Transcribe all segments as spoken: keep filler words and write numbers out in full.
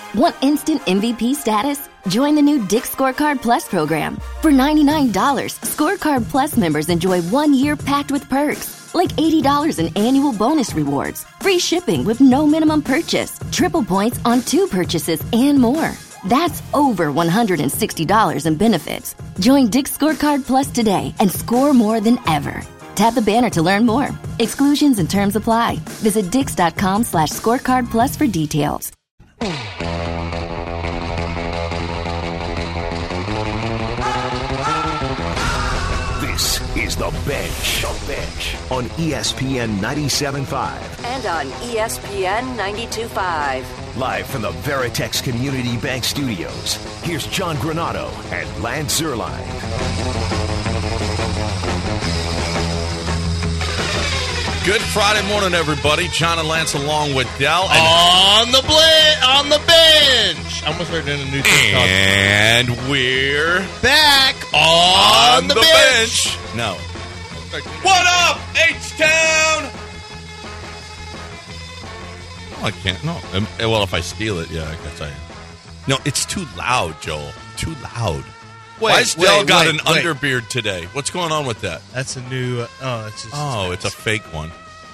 Want instant M V P status? Join the new Dick's Scorecard Plus program. For ninety-nine dollars, Scorecard Plus members enjoy one year packed with perks, like eighty dollars in annual bonus rewards, free shipping with no minimum purchase, triple points on two purchases, and more. That's over one hundred sixty dollars in benefits. Join Dick's Scorecard Plus today and score more than ever. Tap the banner to learn more. Exclusions and terms apply. Visit dix.com slash scorecard plus for details. This is The Bench. The Bench on E S P N ninety-seven point five. And on E S P N ninety-two point five. Live from the Veritex Community Bank Studios, here's John Granato and Lance Zierlein. Good Friday morning, everybody. John and Lance along with Dell. And on the bl- on the bench. I almost heard in a new thing called. And we're back on, on the, the bench. bench. No. What up, H-Town? Oh, I can't. No. Um, Well, if I steal it, yeah, I guess I. No, it's too loud, Joel. Too loud. Wait, Why's Dell wait, got wait, an wait. underbeard today? What's going on with that? That's a new. Uh, oh, it's just. Oh, it's a fake one.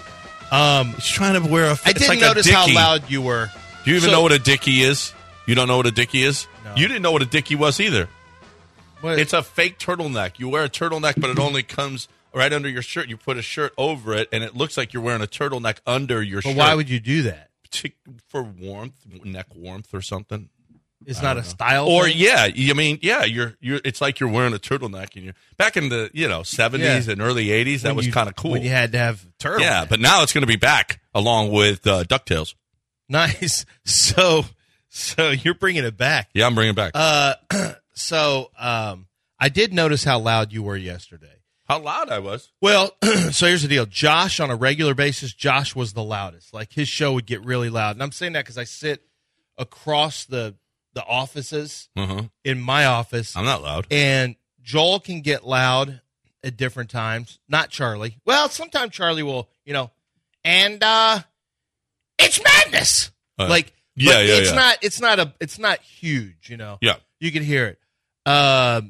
Um, He's trying to wear a. I it's didn't like notice a how dickie. loud you were. Do you even So- know what a dickie is? You don't know what a dickie is? No. You didn't know what a dickie was either. What? It's a fake turtleneck. You wear a turtleneck, but it only comes right under your shirt. You put a shirt over it, and it looks like you're wearing a turtleneck under your But shirt. why would you do that? For warmth, neck warmth or something? It's I not don't a know. style. Or thing? yeah, I mean, yeah, you're you're. It's like you're wearing a turtleneck, and you're back in the you know seventies Yeah. and early eighties. That When was you- kind of cool. when you had to have turtle. yeah, but now it's going to be back along with uh, DuckTales. Nice. So, so you're bringing it back. Yeah, I'm bringing it back. Uh, so um, I did notice how loud you were yesterday. How loud I was. Well, so here's the deal. Josh, on a regular basis, Josh was the loudest. Like, his show would get really loud. And I'm saying that because I sit across the the offices Uh-huh. in my office. I'm not loud. And Joel can get loud at different times. Not Charlie. Well, sometimes Charlie will, you know, and uh, it's madness. Uh, like, yeah, but yeah, it's yeah. not. It's not a. It's not huge. You know. Yeah. You can hear it. Um,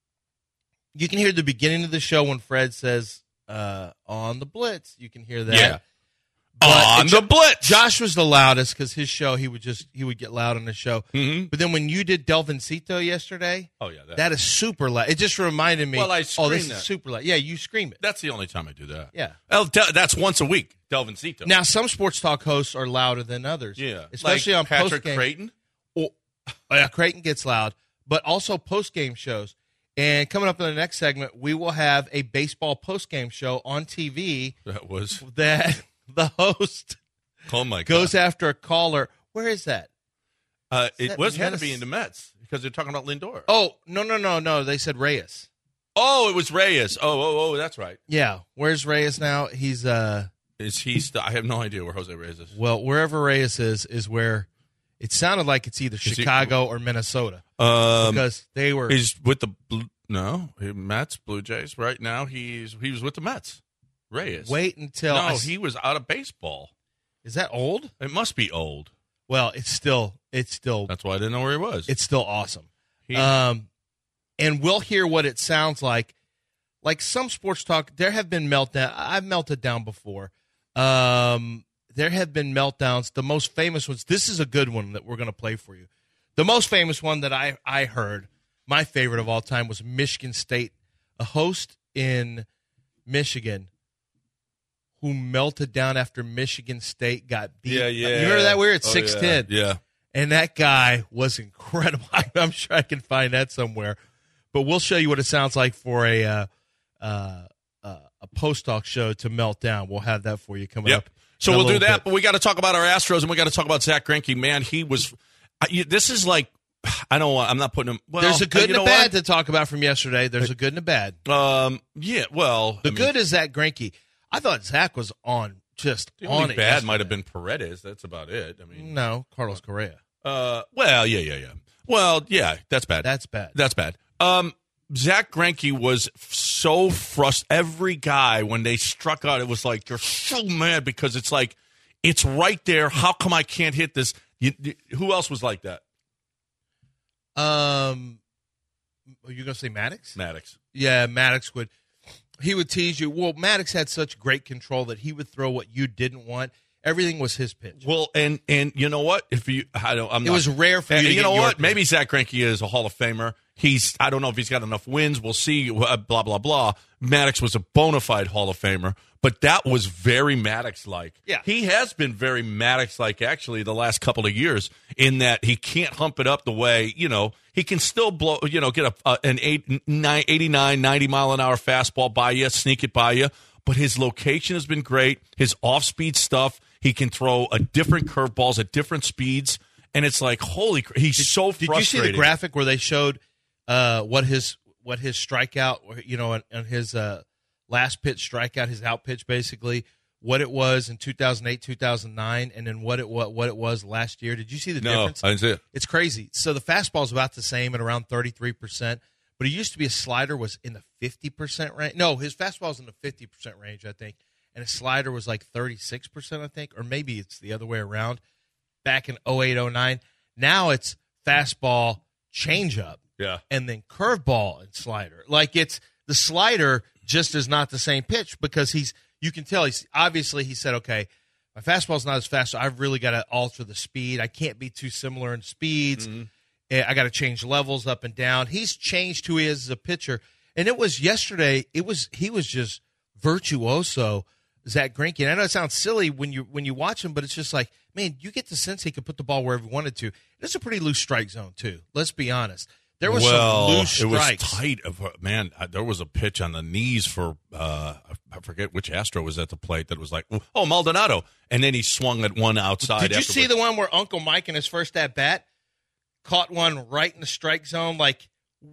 you can hear the beginning of the show when Fred says uh, "on the Blitz." You can hear that. Yeah. But On it- the Blitz. Josh was the loudest because his show he would just he would get loud on the show. Mhm. But then when you did Delvincito yesterday, Oh yeah, that, that is super loud. It just reminded me. Well, I oh, scream this that. is super loud. Yeah, you scream it. that's the only time I do that. Yeah. Well, Del- that's once a week. Delvincito. Now some sports talk hosts are louder than others. yeah, especially like on Patrick post-game. Creighton. Oh, yeah, Creighton gets loud, but also post game shows. And coming up in the next segment, we will have a baseball post game show on T V That was. that the host Oh my god. goes after a caller. Where is that? Uh, Is it that was had to Menace? be in the Mets because they're talking about Lindor. Oh no no no no! They said Reyes. Oh, it was Reyes. Oh, oh, oh, that's right. Yeah, where's Reyes now? He's uh Is he? St- I have no idea where Jose Reyes is. well wherever Reyes is is where it sounded like it's either he- Chicago or Minnesota Um, because they were. he's with the blue, no he- Mets, Blue Jays. Right now, he's he was with the Mets. Reyes. Wait until no, I s- he was out of baseball. is that old? It must be old. Well, it's still it's still That's why I didn't know where he was. it's still awesome. He- Um, and we'll hear what it sounds like. Like some sports talk, there have been meltdown. I've melted down before. Um, there have been meltdowns. The most famous ones. This is a good one that we're going to play for you. The most famous one that I I heard, my favorite of all time, was Michigan State. A host in Michigan who melted down after Michigan State got beat. yeah, yeah. You remember that? We were at Oh, six ten. Yeah. yeah. And that guy was incredible. I'm sure I can find that somewhere. But we'll show you what it sounds like for a uh, uh, uh, a post-talk show to melt down. We'll have that for you coming Yep. up. So in a we'll do little that, bit. but we got to talk about our Astros and we got to talk about Zach Greinke. Man, he was. I, you- this is like, I don't. want- I'm not putting him. Well, There's a good you and a know bad to talk about from yesterday. There's a good and a bad. what? Um. Yeah. Well, The I mean, good is Zach Greinke. I thought Zach was on just The on only it bad yesterday. might have been Paredes. That's about it. I mean. No, Carlos Correa. Uh. Well. Yeah. Yeah. Yeah. Well. Yeah. That's bad. That's bad. That's bad. Um. Zach Greinke was so frustrated. Every guy, when they struck out, it was like, you're so mad because it's like, it's right there. How come I can't hit this? You, you, who else was like that? Um, are you going to say Maddox? Maddox. Yeah, Maddox would. He would tease you. Well, Maddox had such great control that he would throw what you didn't want. Everything was his pitch. Well, and and you know what? If you, I don't. I'm it not, was rare for you. And, to you get know your what? pitch. Maybe Zach Greinke is a Hall of Famer. He's. I don't know if he's got enough wins. We'll see. Blah blah blah. Maddox was a bona fide Hall of Famer, but that was very Maddox-like. Yeah, he has been very Maddox-like actually the last couple of years. In that he can't hump it up the way you know he can still blow. You know, get a, a an eight, nine, eighty-nine, ninety mile an hour fastball by you, sneak it by you. But his location has been great. His off-speed stuff. He can throw a different curveballs at different speeds, and it's like, holy, cr- he's did, so frustrating. frustrated. Did you see the graphic where they showed uh, what his what his strikeout, you know, on, on his uh, last pitch strikeout, his out pitch, basically what it was in two thousand eight, two thousand nine, and then what it what what it was last year? Did you see the no, difference? I didn't see it. It's crazy. So the fastball is about the same at around thirty-three percent, but it used to be a slider was in the fifty percent range. No, his fastball was in the fifty percent range, I think. And his slider was like thirty-six percent, I think, or maybe it's the other way around back in oh eight, oh nine. Now it's fastball, changeup, yeah, and then curveball and slider. Like it's the slider just is not the same pitch because he's you can tell he's obviously he said, okay, my fastball's not as fast, so I've really got to alter the speed. I can't be too similar in speeds. Mm-hmm. I got to change levels up and down. He's changed who he is as a pitcher. And it was yesterday, it was he was just virtuoso. Zach Greinke, and I know it sounds silly when you when you watch him, but it's just like, man, you get the sense he could put the ball wherever he wanted to. It's a pretty loose strike zone too. Let's be honest. There was well, some loose strikes. It was tight. Of man, there was a pitch on the knees for uh, I forget which Astro was at the plate that was like, oh, Maldonado, and then he swung at one outside. Did you afterwards. see the one where Uncle Mike in his first at bat caught one right in the strike zone? Like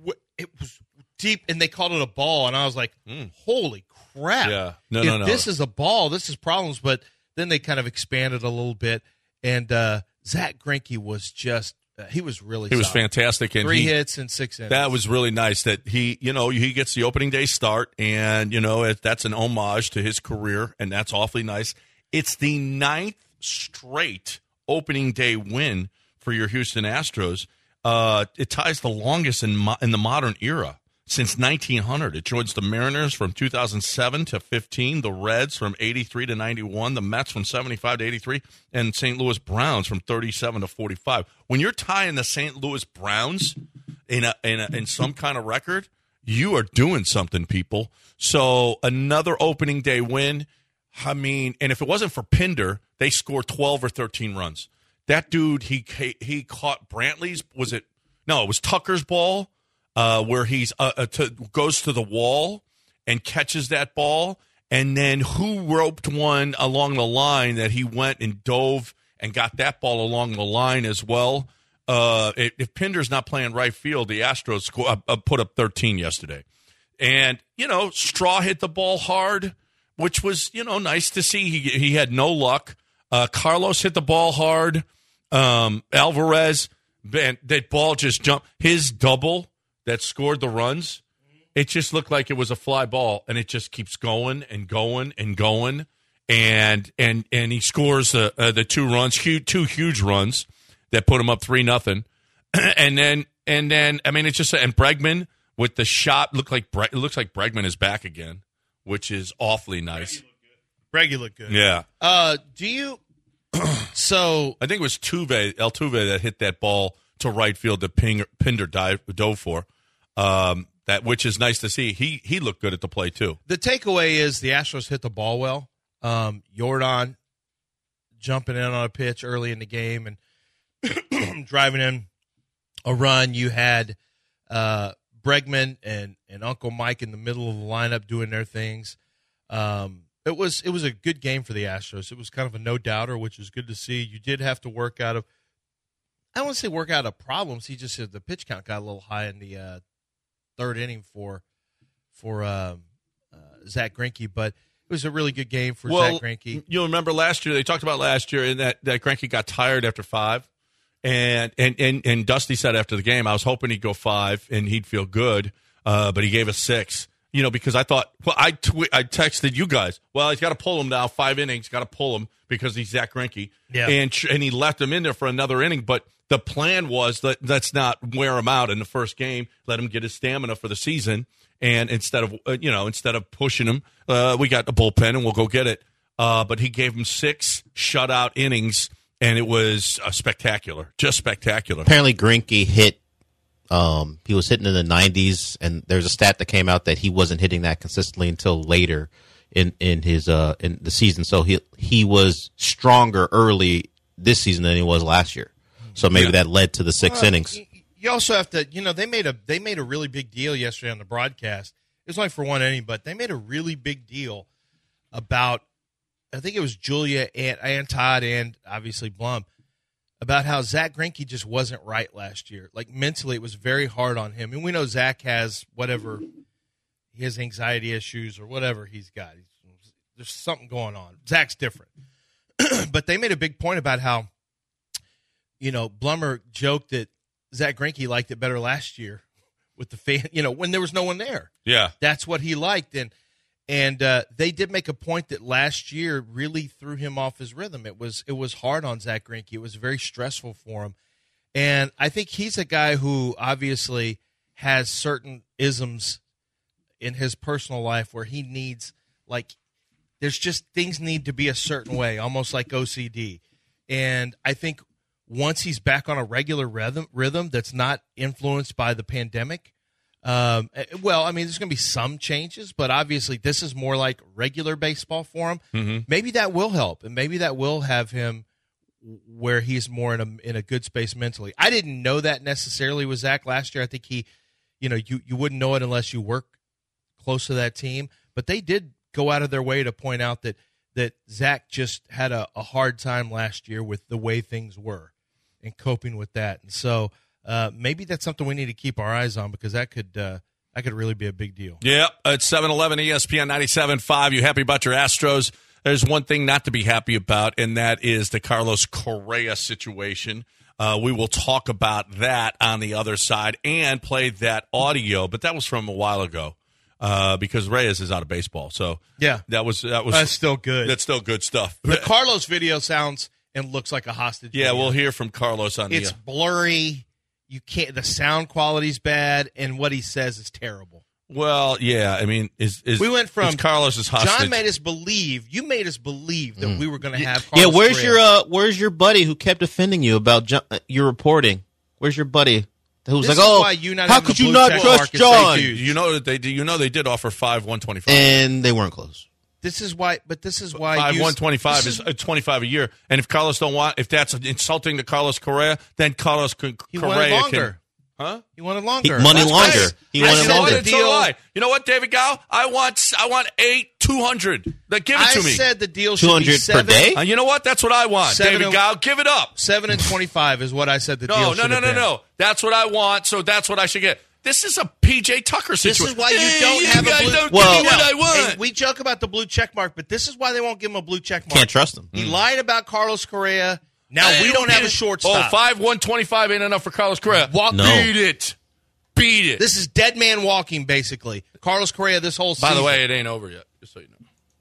it was deep, and they called it a ball, and I was like, mm. holy crap. Yeah. No, if no, no. This is a ball. This is problems. But then they kind of expanded a little bit. And uh, Zach Greinke was just, uh, he was really He was solid. fantastic. And Three he, hits and six innings. That was really nice that he, you know, he gets the opening day start. And, you know, it, that's an homage to his career. And that's awfully nice. It's the ninth straight opening day win for your Houston Astros. Uh, it ties the longest in mo- in the modern era. Since nineteen hundred, it joins the Mariners from two thousand seven to fifteen, the Reds from eighty-three to ninety-one, the Mets from seventy-five to eighty-three, and Saint Louis Browns from thirty-seven to forty-five. When you're tying the Saint Louis Browns in a, in, a, in some kind of record, you are doing something, people. So another opening day win. I mean, and if it wasn't for Pinder, they scored twelve or thirteen runs. That dude, he he caught Brantley's, was it? No, it was Tucker's ball. Uh, where he's uh, uh, to, goes to the wall and catches that ball, and then who roped one along the line that he went and dove and got that ball along the line as well. Uh, if, if Pinder's not playing right field, the Astros sco- uh, uh, put up thirteen yesterday. And, you know, Straw hit the ball hard, which was, you know, nice to see. He, he had no luck. Uh, Carlos hit the ball hard. Um, Alvarez, man, that ball just jumped. His double that scored the runs, it just looked like it was a fly ball, and it just keeps going and going and going, and and and he scores uh, uh, the two runs, huge, two huge runs that put him up three nothing, and then and then I mean it's just and Bregman with the shot looked like Bre- it looks like Bregman is back again, which is awfully nice. Breggy looked good. Yeah. Uh, do you? So I think it was Tuve Altuve that hit that ball to right field that Pinger, Pinder dive, dove for. Um, that which is nice to see. He he looked good at the plate too. The takeaway is the Astros hit the ball well. Um, Jordan jumping in on a pitch early in the game and driving in a run. You had uh, Bregman and, and Uncle Mike in the middle of the lineup doing their things. Um, it was it was a good game for the Astros. It was kind of a no doubter, which is good to see. You did have to work out of I don't want to say work out of problems. He just said the pitch count got a little high in the uh, third inning for for um, uh, Zach Greinke, but it was a really good game for well, Zach Greinke. You'll remember last year, they talked about last year, and that, that Greinke got tired after five. And, and, and, and Dusty said after the game, I was hoping he'd go five and he'd feel good, uh, but he gave us six. you know, because I thought, well, I tw- I texted you guys, well, he's got to pull him now, five innings, got to pull him because he's Zach Greinke. Yeah. And, and he left him in there for another inning, but the plan was that let's not wear him out in the first game, let him get his stamina for the season, and instead of, uh, you know, instead of pushing him, uh, we got the bullpen and we'll go get it. Uh, but he gave him six shutout innings, and it was uh, spectacular, just spectacular. Apparently, Greinke hit. Um, he was hitting in the nineties, and there's a stat that came out that he wasn't hitting that consistently until later in in his uh in the season. So he he was stronger early this season than he was last year. So maybe Yeah. that led to the six Well, innings. y- You also have to, you know, they made a they made a really big deal yesterday on the broadcast. It was only for one inning, but they made a really big deal about. I think it was Julia and, and Todd and obviously Blum about how Zach Greinke just wasn't right last year. Like mentally, it was very hard on him. And we know Zach has whatever he has anxiety issues or whatever he's got. He's, there's something going on. Zach's different, but they made a big point about how, you know, Blummer joked that Zach Greinke liked it better last year with the fan, you know, when there was no one there. Yeah. That's what he liked. And and uh, they did make a point that last year really threw him off his rhythm. It was it was hard on Zach Greinke. It was very stressful for him. And I think he's a guy who obviously has certain isms in his personal life where he needs, like, there's just things need to be a certain way, almost like O C D. And I think once he's back on a regular rhythm, rhythm that's not influenced by the pandemic, um, well, I mean, there's going to be some changes, but obviously this is more like regular baseball for him. Mm-hmm. Maybe that will help, and maybe that will have him where he's more in a in a good space mentally. I didn't know that necessarily with Zach last year. I think he, you know, you, you wouldn't know it unless you work close to that team, but they did go out of their way to point out that that Zach just had a, a hard time last year with the way things were and coping with that. And so uh, maybe that's something we need to keep our eyes on, because that could uh, that could really be a big deal. Yeah, it's seven eleven E S P N ninety-seven point five. You happy about your Astros? There's one thing not to be happy about, and that is the Carlos Correa situation. Uh, we will talk about that on the other side and play that audio, but that was from a while ago. Uh, because Reyes is out of baseball, so Yeah. that was that was That's still good. That's still good stuff. The Carlos video sounds and looks like a hostage Yeah, video. we'll hear from Carlos on It's the. blurry. You can't. The sound quality's bad, and what he says is terrible. Well, yeah, I mean, is is We went from is Carlos's hostage? John made us believe. You made us believe that we were going to have. Yeah, Carlos where's Correa. your uh, where's your buddy who kept defending you about John, uh, your reporting? Where's your buddy who was This like, is "Oh, why you not how having could a you blue not check trust mark is John?" fake news. You know that they did. You know they did offer five one twenty five. And they weren't close. This is why. But this is why Five you- one twenty five this is uh, twenty five a year, and if Carlos don't want, if that's insulting to Carlos Correa, then Carlos C- He Correa wanted can. longer. Huh? He wanted He, longer. money That's longer. right. He I wanted said longer. the So do deal- I. You know what, David Gow? I want I want eight two hundred. Like, give it I to me. said the deal should Two be hundred per seven, day. Uh, you know what? That's what I want, Seven David and- Gow. Give it up. Seven and twenty-five is what I said. The No, deal no, should no, have no, been. no. That's what I want. So that's what I should get. This is a P J Tucker situation. This is why you Hey, don't you have a guys blue. don't Well- give me what I And want. we joke about the blue check mark, but this is why they won't give him a blue check mark. Can't trust him. He lied about Carlos Correa. Now Hey, we don't have a beat it. shortstop. Oh, five one twenty five ain't enough for Carlos Correa. Walk- No. Beat it. Beat it. This is dead man walking, basically. Carlos Correa this whole season. By the way, it ain't over yet, just so you know.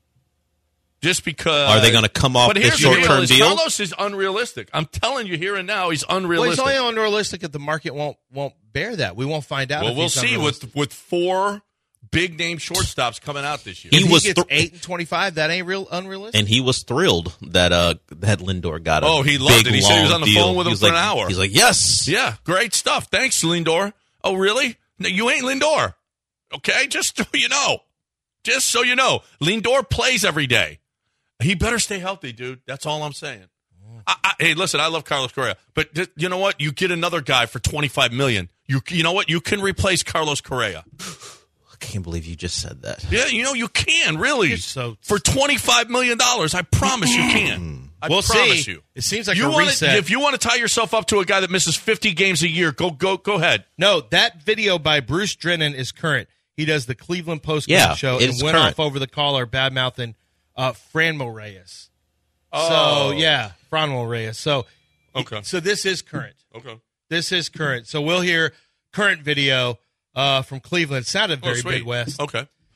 Just because. Are they gonna come off but this here's the deal, short-term is deal? Carlos is unrealistic. I'm telling you here and now, he's well, he's unrealistic. only unrealistic if the market won't won't bear that. We won't find out. well, if we'll he's see unrealistic. with with four big name shortstops coming out this year. He If he was gets thr- eight and twenty-five. That ain't real unrealistic. And he was thrilled that uh that Lindor got a Oh, he loved big, it. He said he was long on the deal. phone with He him was for like- an hour. He's like, yes. Yeah, great stuff. Thanks, Lindor. Oh, really? No, you ain't Lindor. Okay, just so you know. Just so you know. Lindor plays every day. He better stay healthy, dude. That's all I'm saying. I, I, hey, listen, I love Carlos Correa, but th- you know what? You get another guy for twenty-five million dollars. You you know what? You can replace Carlos Correa. I can't believe you just said that. Yeah, you know you can really You're so- for twenty-five million dollars. I promise you can. I We'll promise see. you. It seems like you a wanna, reset. If you want to tie yourself up to a guy that misses fifty games a year, go go go ahead. No, that video by Bruce Drennan is current. He does the Cleveland Post Yeah, show and it's went current. off over the caller, bad mouthing uh, Franmil Reyes. Oh. So yeah, Franmil Reyes. So Okay. so this is current. Okay. This is current. So we'll hear current video uh, from Cleveland. It sounded very Oh, sweet. Midwest. Okay.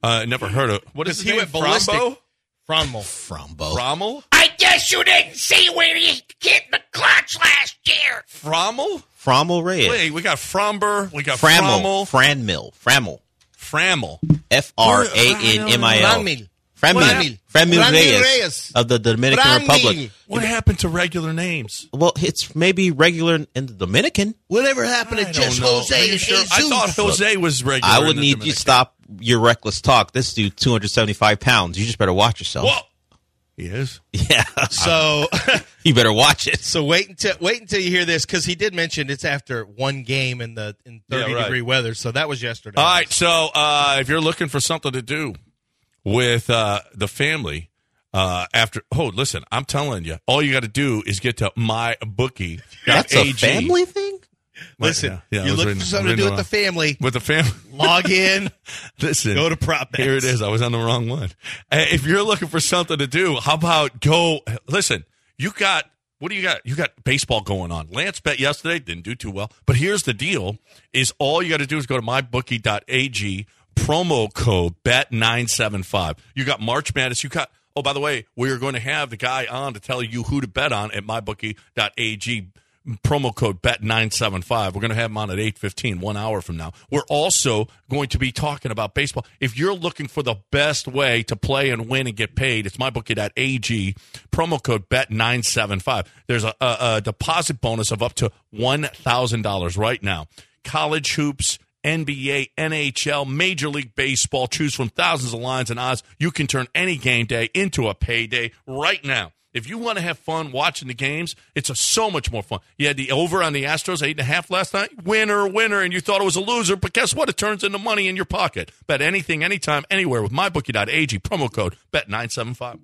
Uh, never heard of. What is his he name? went ballistic. Frombo? Frommel. Frombo. Frommel? I guess you didn't see where he hit the clutch last year. Frommel? Frommel Reyes. Wait, we got Fromber. We got Frammel. Frommel. Franmil. Frammel. Frammel. F R A N M I L. Framil. Framil. Framil Framil Reyes, Reyes. of the Dominican Framil. Republic. What happened to regular names? Well, it's maybe regular in the Dominican. Whatever happened I to don't just know. Jose Are and you sure? Jesus? I thought Jose was regular. I in would the need you Dominican. to stop your reckless talk. This dude, two hundred seventy-five pounds. You just better watch yourself. Whoa. He is. Yeah. So, You better watch it. so wait until wait until you hear this, because he did mention it's after one game in the in thirty Yeah, right. degree weather. So that was yesterday. All right, so uh, if you're looking for something to do with uh, the family uh, after, oh, listen, I'm telling you, all you got to do is get to my bookie. That's a family thing? Listen, Yeah, yeah, I you're was looking reading- for something to reading do with the along. family. With the family. Log in. Listen, Go to Prop Bets. Here it is. I was on the wrong one. Uh, If you're looking for something to do, how about go? Listen, you got what do you got? You got baseball going on. Lance bet yesterday, didn't do too well. But here's the deal: is all you got to do is go to my bookie dot a g, promo code B E T nine seven five. You got March Madness. You got. Oh, by the way, we're going to have the guy on to tell you who to bet on at my bookie dot a g. Promo code B E T nine seven five. We're going to have him on at eight fifteen, one hour from now. We're also going to be talking about baseball. If you're looking for the best way to play and win and get paid, it's my bookie dot a g. Promo code B E T nine seven five. There's a, a, a deposit bonus of up to one thousand dollars right now. College hoops, N B A, N H L, Major League Baseball. Choose from thousands of lines and odds. You can turn any game day into a payday right now. If you want to have fun watching the games, it's a, so much more fun. You had the over on the Astros, eight and a half last night. Winner, winner, and you thought it was a loser, but guess what? It turns into money in your pocket. Bet anything, anytime, anywhere with my bookie dot a g. Promo code B E T nine seven five.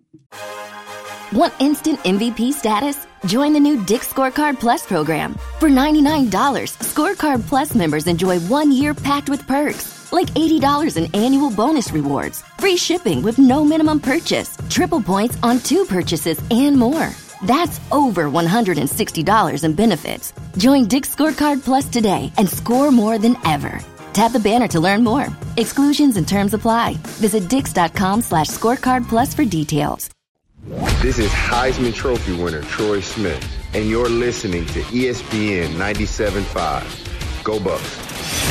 Want instant M V P status? Join the new Dick's Scorecard Plus program. For ninety-nine dollars, Scorecard Plus members enjoy one year packed with perks, like eighty dollars in annual bonus rewards, free shipping with no minimum purchase, triple points on two purchases, and more. That's over one hundred sixty dollars in benefits. Join Dick's Scorecard Plus today and score more than ever. Tap the banner to learn more. Exclusions and terms apply. Visit dix.com slash scorecard plus for details. This is Heisman Trophy winner Troy Smith, and you're listening to E S P N ninety-seven point five. Go Bucks.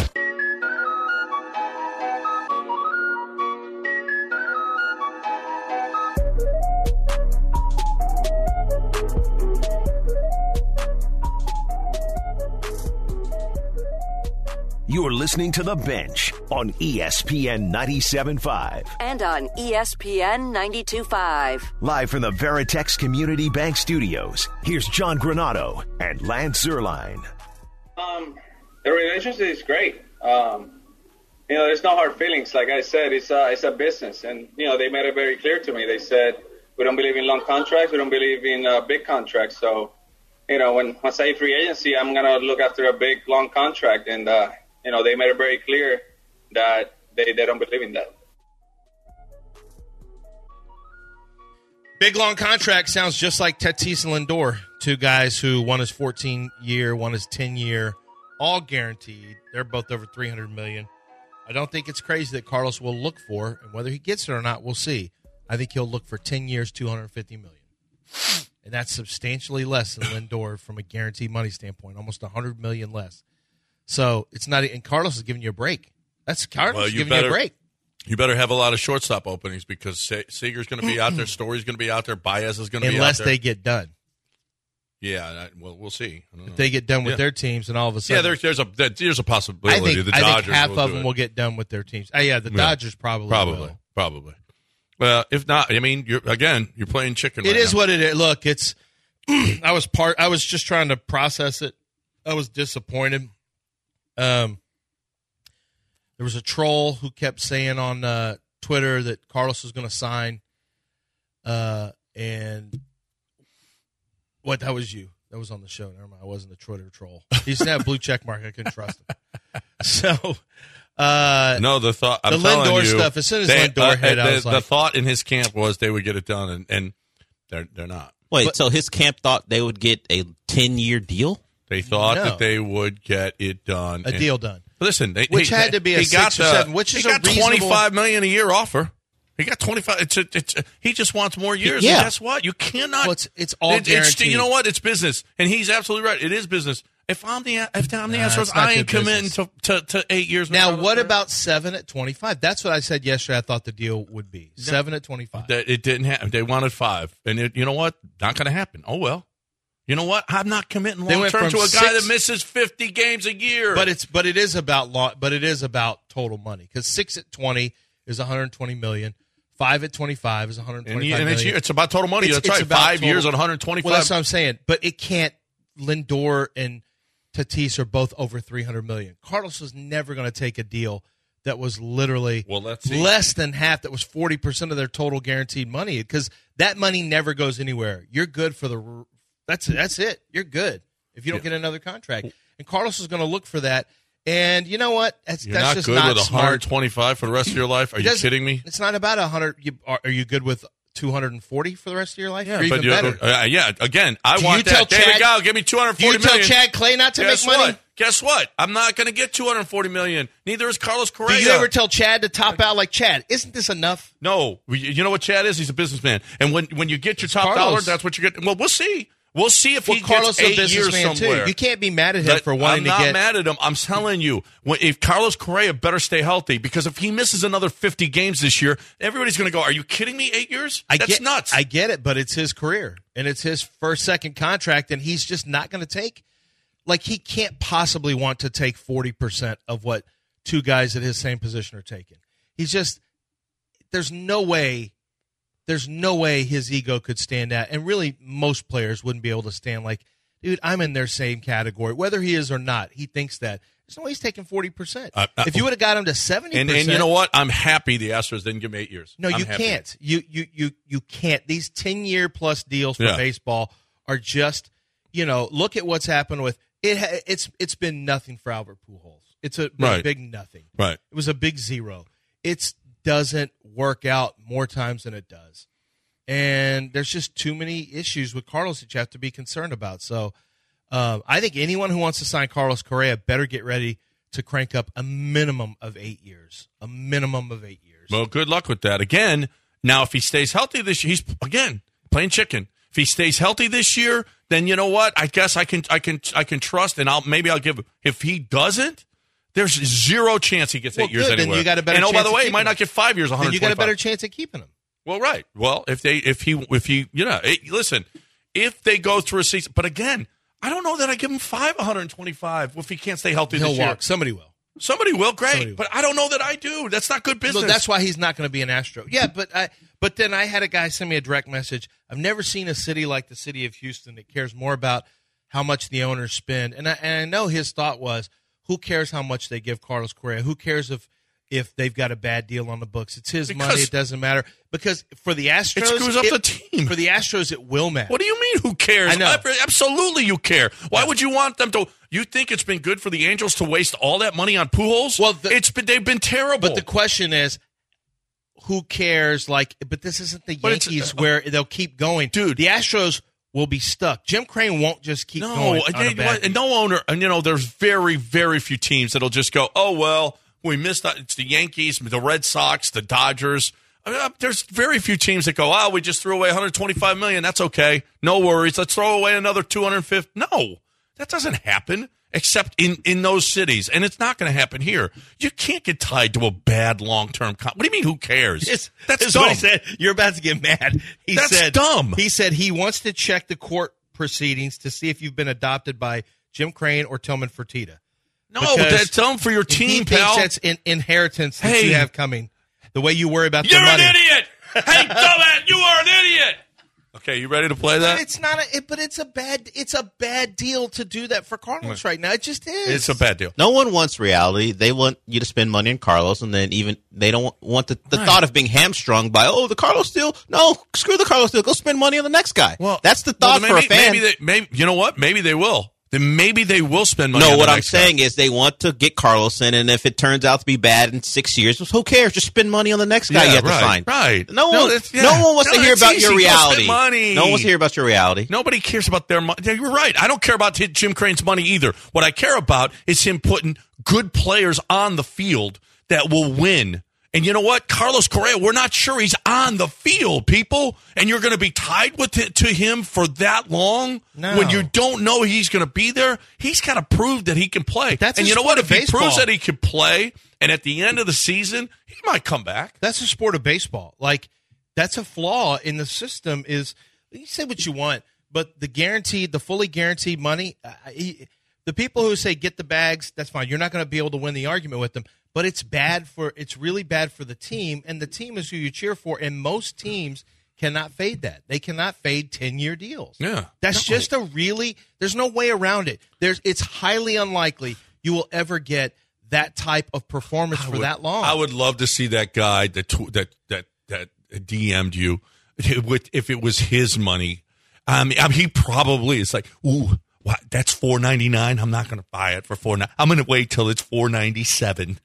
You're listening to The Bench on E S P N ninety-seven point five. And on E S P N ninety-two point five. Live from the Veritex Community Bank Studios, here's John Granado and Lance Zierlein. Um, the relationship is great. Um, you know, there's no hard feelings. Like I said, it's a, it's a business. And, you know, they made it very clear to me. They said, we don't believe in long contracts. We don't believe in uh, big contracts. So, you know, when I say free agency, I'm going to look after a big, long contract. And, uh, you know, they made it very clear that they, they don't believe in that. Big long contract sounds just like Tatis and Lindor, two guys who one is fourteen year, one is ten year, all guaranteed. They're both over three hundred million dollars. I don't think it's crazy that Carlos will look for, and whether he gets it or not, we'll see. I think he'll look for ten years, two hundred fifty million dollars. And that's substantially less than Lindor from a guaranteed money standpoint, almost one hundred million dollars less. So it's not, and Carlos is giving you a break. That's Carlos Well, is you giving better- you a break. You better have a lot of shortstop openings because Se- Seager's going to be out there, Story's going to be out there, Baez is going to be out there. Unless they get done. Yeah, that, well, we'll see. I don't know. If they get done with Yeah. their teams, and all of a sudden, Yeah, there's there's a there- there's a I possibility think, the I Dodgers think half will of do them it. will get done with their teams. Uh, yeah, the Yeah. Dodgers probably probably will. probably. Well, if not, I mean, you're again, you're playing chicken. It right is now. what it is. Look, it's. I was part. I was just trying to process it. I was disappointed. Um, there was a troll who kept saying on uh, Twitter that Carlos was going to sign, uh, and what that was you. That was on the show. Never mind. I wasn't a Twitter troll. He used to have a blue check mark. I couldn't trust him. So. Uh, No, the thought. I'm the telling Lindor you, stuff, as soon as they- Lindor uh, hit, I the, was the like- thought in his camp was they would get it done, and, and they're they're not. Wait, But- so his camp thought they would get a ten-year deal? They thought No. that they would get it done. a and- deal done. Listen, they, which he, had to be a he six got or the, seven, which is he a got reasonable twenty-five million a year offer. He got twenty-five. It's, a, it's a, he just wants more years. Yeah. And guess what? You cannot. Well, it's, it's all it, guaranteed. It's, you know what? It's business, and he's absolutely right. It is business. If I'm the if I'm the Nah, Astros, it's not I ain't good committing to, to, to eight years. Now, with what Carlos about seven at twenty-five? That's what I said yesterday. I thought the deal would be seven at twenty-five. That it didn't happen. They wanted five, and it, you know what? Not going to happen. Oh well. You know what? I'm not committing They long went term from to a six- guy that misses fifty games a year. But it's but it is about law. But it is about total money because six at twenty is one hundred twenty million. Five at twenty-five is one hundred and, twenty-five and it's, million. it's about total money. It's- That's it's right. about Five total- years on one hundred twenty-five. Well, that's what I'm saying. But it can't. Lindor and Tatis are both over three hundred million. Carlos was never going to take a deal that was literally Well, let's see. less than half. That was forty percent of their total guaranteed money because that money never goes anywhere. You're good for the. That's that's it. You're good if you don't Yeah. get another contract. And Carlos is going to look for that. And you know what? That's You're that's not just good not with smart. one hundred twenty-five for the rest of your life. Are It you doesn't- kidding me? It's not about one hundred. You, are, are you good with two hundred forty for the rest of your life? Yeah, or even but you, better. uh, yeah. Again, I Do want you that. tell There we Chad- go. Give me two hundred Do you forty tell million. Chad Clay not to Guess make money? what? Guess what? I'm not going to get two hundred forty million. Neither is Carlos Do Correa. you ever tell Chad to top out like Chad? Isn't this enough? No. You know what Chad is? He's a businessman. And when when you get your top Carlos. dollar, that's what you get. Well, we'll see. We'll see if Well, he Carlos gets is a eight years businessman somewhere. too. You can't be mad at him That- for wanting I'm to not get. mad at him. I'm telling you, when, if Carlos Correa better stay healthy, because if he misses another fifty games this year, everybody's going to go, "Are you kidding me? Eight years? I That's get, nuts." I get it, but it's his career and it's his first, second contract, and he's just not going to take. Like he can't possibly want to take forty percent of what two guys at his same position are taking. He's just. There's no way. There's no way his ego could stand that. And really, most players wouldn't be able to stand like, dude, I'm in their same category. Whether he is or not, he thinks that. There's no way he's taking forty percent. Uh, uh, if you would have got him to seventy percent. and, and you know what? I'm happy the Astros didn't give him eight years. No, I'm you happy. can't. You, you, you, you can't. These ten-year-plus deals for Yeah. baseball are just, you know, look at what's happened with it. ha- It's It's been nothing for Albert Pujols. It's a, been a Right. big nothing. Right. It was a big zero. It doesn't work out more times than it does. And there's just too many issues with Carlos that you have to be concerned about. So um, I think anyone who wants to sign Carlos Correa better get ready to crank up a minimum of eight years. A minimum of eight years. Well, good luck with that. Again, now if he stays healthy this year, he's again playing chicken. If he stays healthy this year, then you know what? I guess I can, I can, I can trust, and I'll maybe I'll give. If he doesn't, there's zero chance he gets Well, eight years good. Then anywhere. you got a better and oh, by chance the of way, he keeping might him. not get five years. Then you got a better chance of keeping him. Well, right. Well, if they, if he, if he, you know, it, listen, if they go through a season, but again, I don't know that I give him five one hundred twenty-five if he can't stay healthy He'll this year. walk. Somebody will. Somebody will, great, Somebody will. but I don't know that I do. That's not good business. No, that's why he's not going to be an Astro. Yeah, but I. But then I had a guy send me a direct message. I've never seen a city like the city of Houston that cares more about how much the owners spend. And I, and I know his thought was, who cares how much they give Carlos Correa? Who cares if if they've got a bad deal on the books? It's his Because- money. It doesn't matter. Because for the Astros, It screws up the team. For the Astros, it will matter. What do you mean? Who cares? I know. Absolutely, you care. Why would you want them to? You think it's been good for the Angels to waste all that money on Pujols? Well, the- it's been they've been terrible. But the question is, who cares? Like, but this isn't the But it's- Yankees where they'll keep going. Dude. The Astros will be stuck. Jim Crane won't just keep no, going. and, on a they- bad and no owner, and you know, there's very, very few teams that'll just go, oh well, we missed that. It's the Yankees, the Red Sox, the Dodgers. I mean, uh, there's very few teams that go, oh, we just threw away one hundred twenty-five million dollars. That's okay. No worries. Let's throw away another two hundred fifty. No, that doesn't happen except in, in those cities. And it's not going to happen here. You can't get tied to a bad long-term con- What do you mean, who cares? This, That's this is dumb. what he said. You're about to get mad. He That's said, dumb. He said he wants to check the court proceedings to see if you've been adopted by Jim Crane or Tillman Fertitta. No, Because that's dumb for your He team, thinks pal. that's in, inheritance that Hey. you have coming. The way you worry about You're the money. an idiot. Hey, dumbass, you are an idiot. Okay, you ready to play But that? it's not a. It, but it's a bad. It's a bad deal to do that for Carlos right now. It just is. It's a bad deal. No one wants reality. They want you to spend money on Carlos, and then even they don't want the, the Right. thought of being hamstrung by oh the Carlos deal. No, screw the Carlos deal. Go spend money on the next guy. Well, that's the well, thought maybe, for a fan. Maybe, they, maybe you know what? Maybe they will. then maybe they will spend money. No, on what the I'm next guy. saying is they want to get Carlos in, and if it turns out to be bad in six years, who cares? Just spend money on the next guy Yeah, you have right, to sign. right. No, No, one, that's- yeah. no one wants No, to hear that's about easy. your Go spend reality. money. No one wants to hear about your reality. Nobody cares about their money. You're right. I don't care about Jim Crane's money either. What I care about is him putting good players on the field that will win. And you know what? Carlos Correa, we're not sure he's on the field, people. And you're going to be tied with it to him for that long No. when you don't know he's going to be there. He's got to prove that he can play. That's and a you know sport what? of If he baseball. proves that he can play, and at the end of the season, he might come back. That's a sport of baseball. Like, that's a flaw in the system is you say what you want, but the guaranteed, the fully guaranteed money, uh, he, the people who say get the bags, that's fine. You're not going to be able to win the argument with them, but it's bad for, it's really bad for the team, and the team is who you cheer for, and most teams cannot fade that. They cannot fade ten-year deals. Yeah. That's No. just a really, there's no way around it. There's, it's highly unlikely you will ever get that type of performance for would- that long. I would love to see that guy that tw- that that that D M'd you with if it was his money. I mean, I mean he probably is like, ooh, what? That's four ninety nine. I'm not going to buy it for four. I'm going to wait till it's four ninety seven.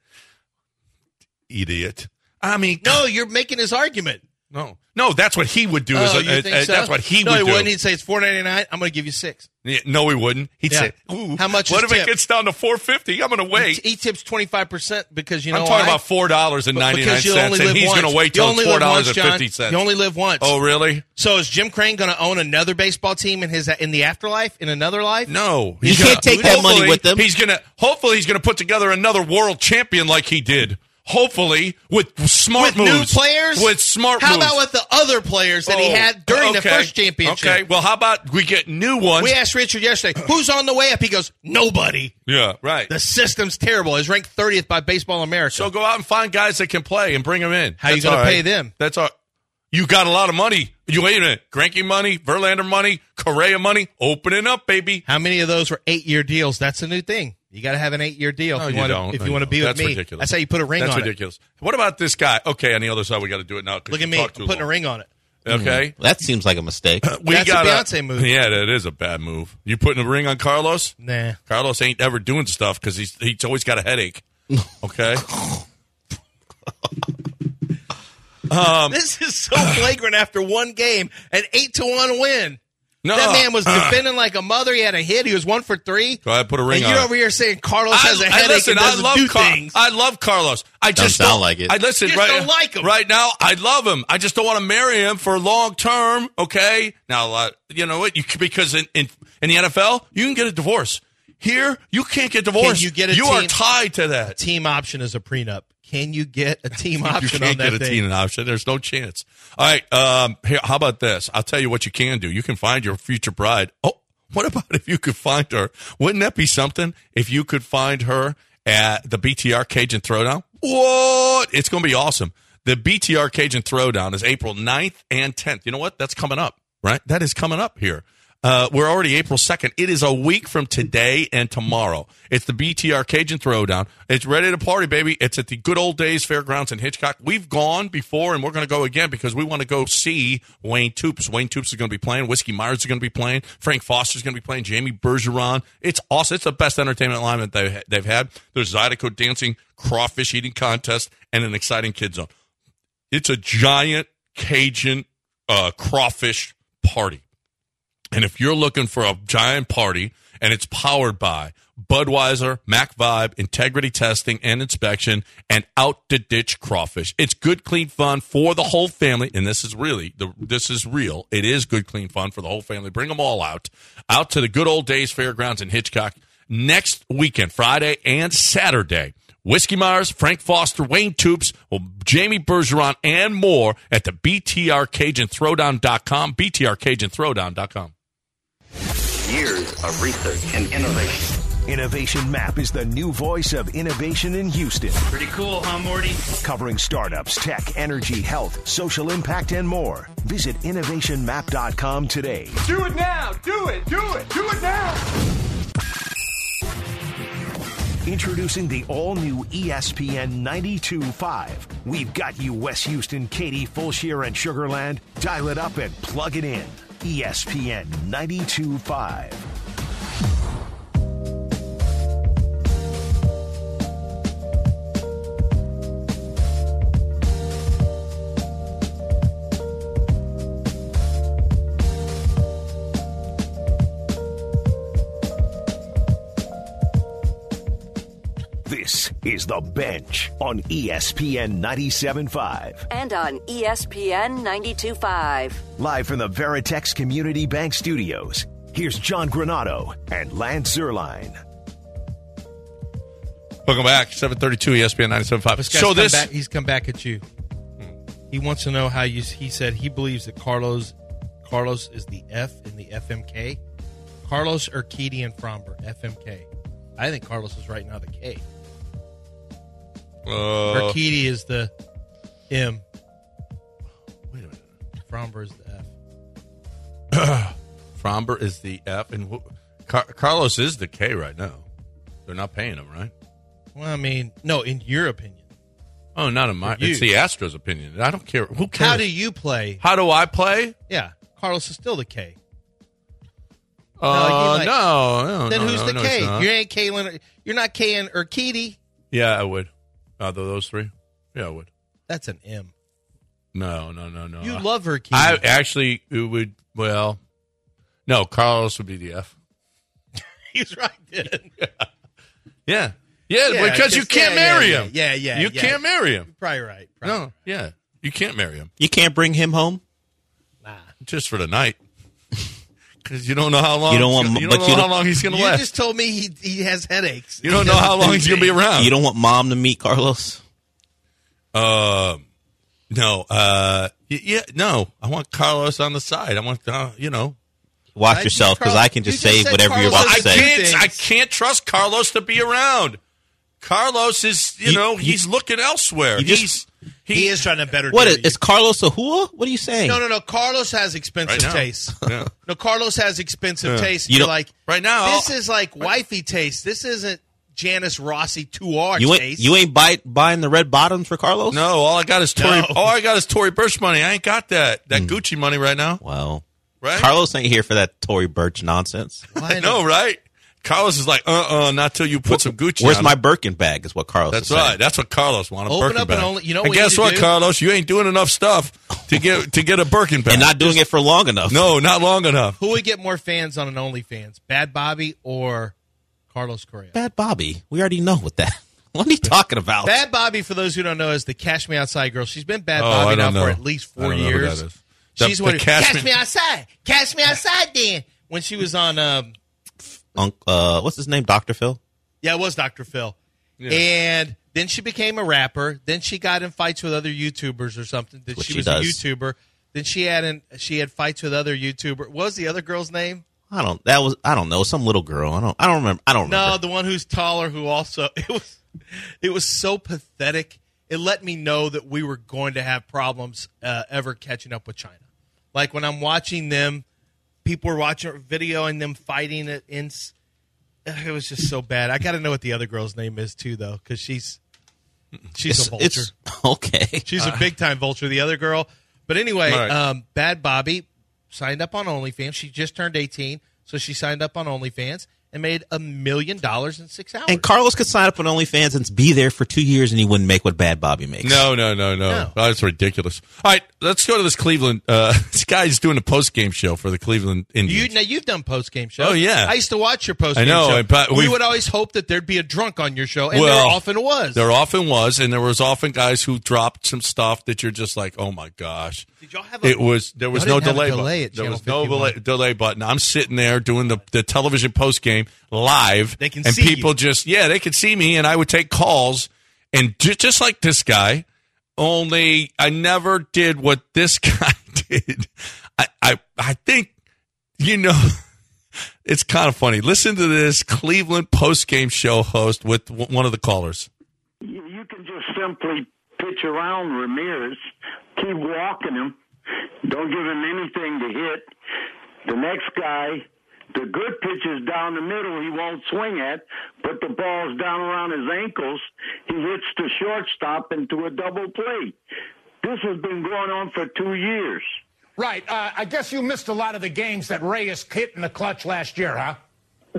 Idiot. I mean, No, you're making his argument. no, no. That's what he would do. Oh, is, you uh, think uh, so? That's what he no, would he do. wouldn't. He'd say it's four ninety nine. I'm going to give you six. Yeah, no, he wouldn't. He'd Yeah. say, ooh, How much What is if tip? it gets down to four fifty? I'm going to wait. He tips twenty five percent because you know I'm talking why? about four dollars and But- ninety nine because you cents, only and live he's once. going to wait You till only it's four live dollars once, and fifty John. cents. You only live once. Oh, really? So is Jim Crane going to own another baseball team in his in the afterlife, in another life? No, You can't take that money hopefully with him. He's gonna. Hopefully, he's gonna put together another world champion like he did. Hopefully, with smart With moves, new players? with smart How moves. about with the other players that he Oh, had during the okay. first championship? Okay, well, how about we get new ones? We asked Richard yesterday, who's on the way up? He goes, nobody. yeah, right. The system's terrible. He's ranked thirtieth by Baseball America. So go out and find guys that can play and bring them in. How you That's gonna all right. pay them? That's all. You got a lot of money. You wait a minute. Greinke money, Verlander money, Correa money. Opening up, baby. How many of those were eight-year deals? That's a new thing. You got to have an eight-year deal No, if you, you want don't. to, if No, you want to don't. be with That's me. ridiculous. That's how you put a ring That's on ridiculous. What about this guy? Okay, on the other side, we got to do it now. it. Look at me putting Too a ring on it. Okay. That seems like a mistake. We That's a got Beyonce move. Yeah, that is a bad move. You putting a ring on Carlos? Nah. Carlos ain't ever doing stuff because he's he's always got a headache. Okay. um, This is so flagrant after one game, an eight to one win. no, That man was uh, defending like a mother. He had a hit. He was one for three. Go ahead, put a ring and on you're it. over here saying Carlos has a I, I headache listen. and I doesn't love do Car- things. I love Carlos. I just sound don't like it. I listen. You just right, don't like him. right now. I love him. I just don't want to marry him for long term. Okay. Now, uh, you know what? You because in, in in the N F L, you can get a divorce. Here, you can't get divorced. Can you get a You are team- tied to that. Team option is a prenup. Can you get a team You option can't on that get a thing? team option. There's no chance. All right. Um, here, how about this? I'll tell you what you can do. You can find your future bride. Oh, what about if you could find her? Wouldn't that be something if you could find her at the B T R Cajun Throwdown? What? It's going to be awesome. The B T R Cajun Throwdown is April ninth and tenth. You know what? That's coming up, right? That is coming up here. Uh, we're already April second. It is a week from today and tomorrow. It's the B T R Cajun Throwdown. It's ready to party, baby. It's at the Good Old Days Fairgrounds in Hitchcock. We've gone before, and we're going to go again because we want to go see Wayne Toops. Wayne Toops is going to be playing. Whiskey Myers is going to be playing. Frank Foster's going to be playing. Jamie Bergeron. It's awesome. It's the best entertainment alignment they've, they've had. There's Zydeco dancing, crawfish eating contest, and an exciting kid zone. It's a giant Cajun uh, crawfish party. And if you're looking for a giant party and it's powered by Budweiser, Mac Vibe, Integrity Testing and Inspection, and Out to Ditch Crawfish, it's good, clean fun for the whole family. And this is really, the, this is real. It is good, clean fun for the whole family. Bring them all out, out to the Good Old Days Fairgrounds in Hitchcock next weekend, Friday and Saturday. Whiskey Myers, Frank Foster, Wayne Toops, well, Jamie Bergeron, and more at the B T R Cajun Throwdown dot com, B T R Cajun Throwdown dot com. Years of research and innovation. Innovation Map is the new voice of innovation in Houston. Pretty cool, huh, Morty? Covering startups, tech, energy, health, social impact, and more. Visit innovation map dot com today. Do it now! Do it! Do it! Do it now! Introducing the all-new E S P N ninety-two point five. We've got you, West Houston, Katy, Fulshire, and Sugar Land. Dial it up and plug it in. E S P N ninety-two point five. This is The Bench on E S P N ninety-seven point five. And on E S P N ninety-two point five. Live from the Veritex Community Bank Studios, here's John Granato and Lance Zierlein. Welcome back, seven thirty-two E S P N ninety-seven point five. This So this, back, he's come back at you. He wants to know how you. He said he believes that Carlos, Carlos is the F in the F M K. Carlos, Urquidy, and Fromber, F M K. I think Carlos is right now the K. uh, Urquidy is the M. Wait a minute. Fromber is the F. Fromber is the F, and wh- Car- Carlos is the K right now. They're not paying him, right? Well, I mean, no, in your opinion. Oh, not in my. You. It's the Astros' opinion. I don't care. Who cares? How do you play? How do I play? Yeah, Carlos is still the K. Uh, No, he like- no, no. Then no, who's no, the no, K? he's not. You ain't Kalen. You're not K and Urquidy. Yeah, I would. Out of those three, yeah, I would. That's an M. No, no, no, no. You I- love Urquidy. I actually it would. Well, no, Carlos would be the F. He's right then. Yeah, yeah, Yeah, because you just- can't yeah, marry yeah, him. yeah, yeah, you yeah. can't marry him. Probably right. Probably. No, yeah, you can't marry him You can't bring him home. Nah. just for the night. Because you don't know how long You don't want- he's gonna- you don't but know you how don't- long he's going to You last. just told me he he has headaches. You don't know how long he's going to be around. You don't want mom to meet Carlos. Uh, no. Uh, y- yeah, no. I want Carlos on the side. I want, uh, you know. Watch I- yourself, because Carl- I can just you just say said whatever you're Carlos about I to say. can't. things. I can't trust Carlos to be around. Carlos is, you, You- know, you- he's looking elsewhere. you just- he's He is trying to better. What do is, you. is Carlos a hua? What are you saying? No, no, no. Carlos has expensive Right now. taste. Yeah. No, Carlos has expensive Yeah. taste. You You're don't- like Right now, This is like wifey taste. This isn't Janice Rossi two R You ain't taste. you ain't buy, buying the red bottoms for Carlos? No, all I got is Tory. No. All I got is Tory Burch money. I ain't got that that Gucci money right now. Well, Right? Carlos ain't here for that Tory Burch nonsense. Why I know, right? Carlos is like, uh, uh not till you put some Gucci. Where's on my it. Birkin bag? Is what Carlos. That's is saying. right. That's what Carlos wanted. A Open Birkin up bag. and only- you know and what you guess need to what, do? Carlos? You ain't doing enough stuff to get to get a Birkin bag. and not doing it for long enough. No, not long enough. Who would get more fans on an OnlyFans? Bad Bobby or Carlos Correa? Bad Bobby. We already know what that. What are you talking about? Bad Bobby, for those who don't know, is the Cash Me Outside girl. She's been Bad Oh, Bobby I now don't know. for at least I four don't know who years. that is. The- She's the one. Cash Cash Me- me outside. Cash me outside, Dan. When she was on, um, Unc- uh, what's his name? Doctor Phil. yeah, it was Doctor Phil, and then she became a rapper. Then she got in fights with other YouTubers or something. Then What she she was does. a YouTuber. Then she had in, she had fights with other YouTuber. What was the other girl's name? I don't. That was. I don't know. Some little girl. I don't. I don't remember. I don't No, remember. the one who's taller, who also it was it was so pathetic. It let me know that we were going to have problems uh, ever catching up with China. Like when I'm watching them, people were watching a video and them fighting it in. It was just so bad. I got to know what the other girl's name is too, though, because she's she's It's, a vulture. it's okay. She's a big time vulture. The other girl, but anyway, All right. um, Bad Bobby signed up on OnlyFans. She just turned eighteen, so she signed up on OnlyFans and made a million dollars in six hours. And Carlos could sign up on OnlyFans and be there for two years, and he wouldn't make what Bad Bobby makes. No, no, no, no. No. Oh, that's ridiculous. All right, let's go to this Cleveland. Uh, this guy's doing a post game show for the Cleveland You, Indians. now you've done post game shows. Oh, yeah. I used to watch your post game I know, show. but we we've- would always hope that there'd be a drunk on your show, and Well, there often was. There often was, and there was often guys who dropped some stuff that you're just like, oh my gosh. Did y'all have a, It was there was y'all no didn't have a delay, delay button. at There Channel was no fifty-one. delay, delay button. I'm sitting there doing the, the television post game live. They can and see people you. just yeah, they could see me, and I would take calls, and ju- just like this guy. Only I never did what this guy did. I I, I think you know. It's kind of funny. Listen to this Cleveland post game show host with w- one of the callers. You you can just simply pitch around Ramirez, keep walking him, don't give him anything to hit. The next guy, the good pitches down the middle, he won't swing at, but the ball's down around his ankles. He hits the shortstop into a double play. This has been going on for two years. Right. Uh, I guess you missed a lot of the games that Reyes hit in the clutch last year, huh?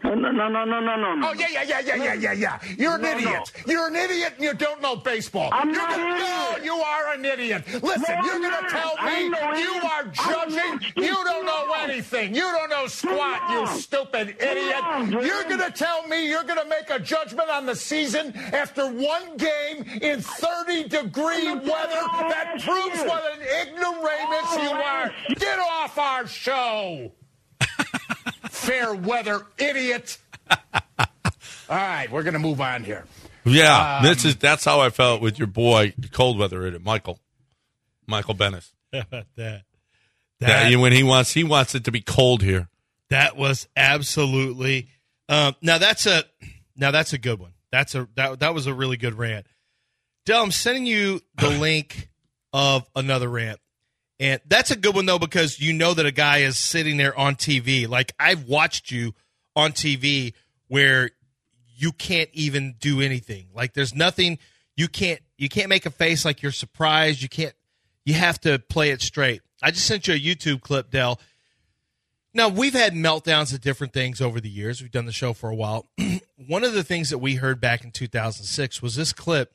No, no, no, no, no, no, no. Oh, yeah, yeah, yeah, yeah, yeah, yeah, yeah. You're an No, idiot. no. You're an idiot and you don't know baseball. I'm you're not gonna, an No, idiot. you are an idiot. Listen, No, you're I'm going to not. tell I me ain't no you idiot. are I'm judging. not. You don't know Wrong. anything. You don't know squat, you wrong. stupid idiot. wrong, Jim. You're going to tell me you're going to make a judgment on the season after one game in thirty-degree I'm weather not telling that all proves that what an ignoramus All you that are. Get off our show. Fair weather idiot. All right, we're going to move on here. Yeah, Um, this is that's how I felt with your boy, cold weather idiot, Michael, Michael Bennis. How about that? That, That, when he wants, he wants it to be cold here. that was absolutely. Um, now that's a now that's a good one. That's a that that was a really good rant. Del, I'm sending you the link of another rant, and that's a good one though because you know that a guy is sitting there on T V. Like I've watched you on T V where you can't even do anything. Like there's nothing you can't you can't make a face like you're surprised. You can't. You have to play it straight. I just sent you a YouTube clip, Del. Now, we've had meltdowns at different things over the years. We've done the show for a while. One of the things that we heard back in two thousand six was this clip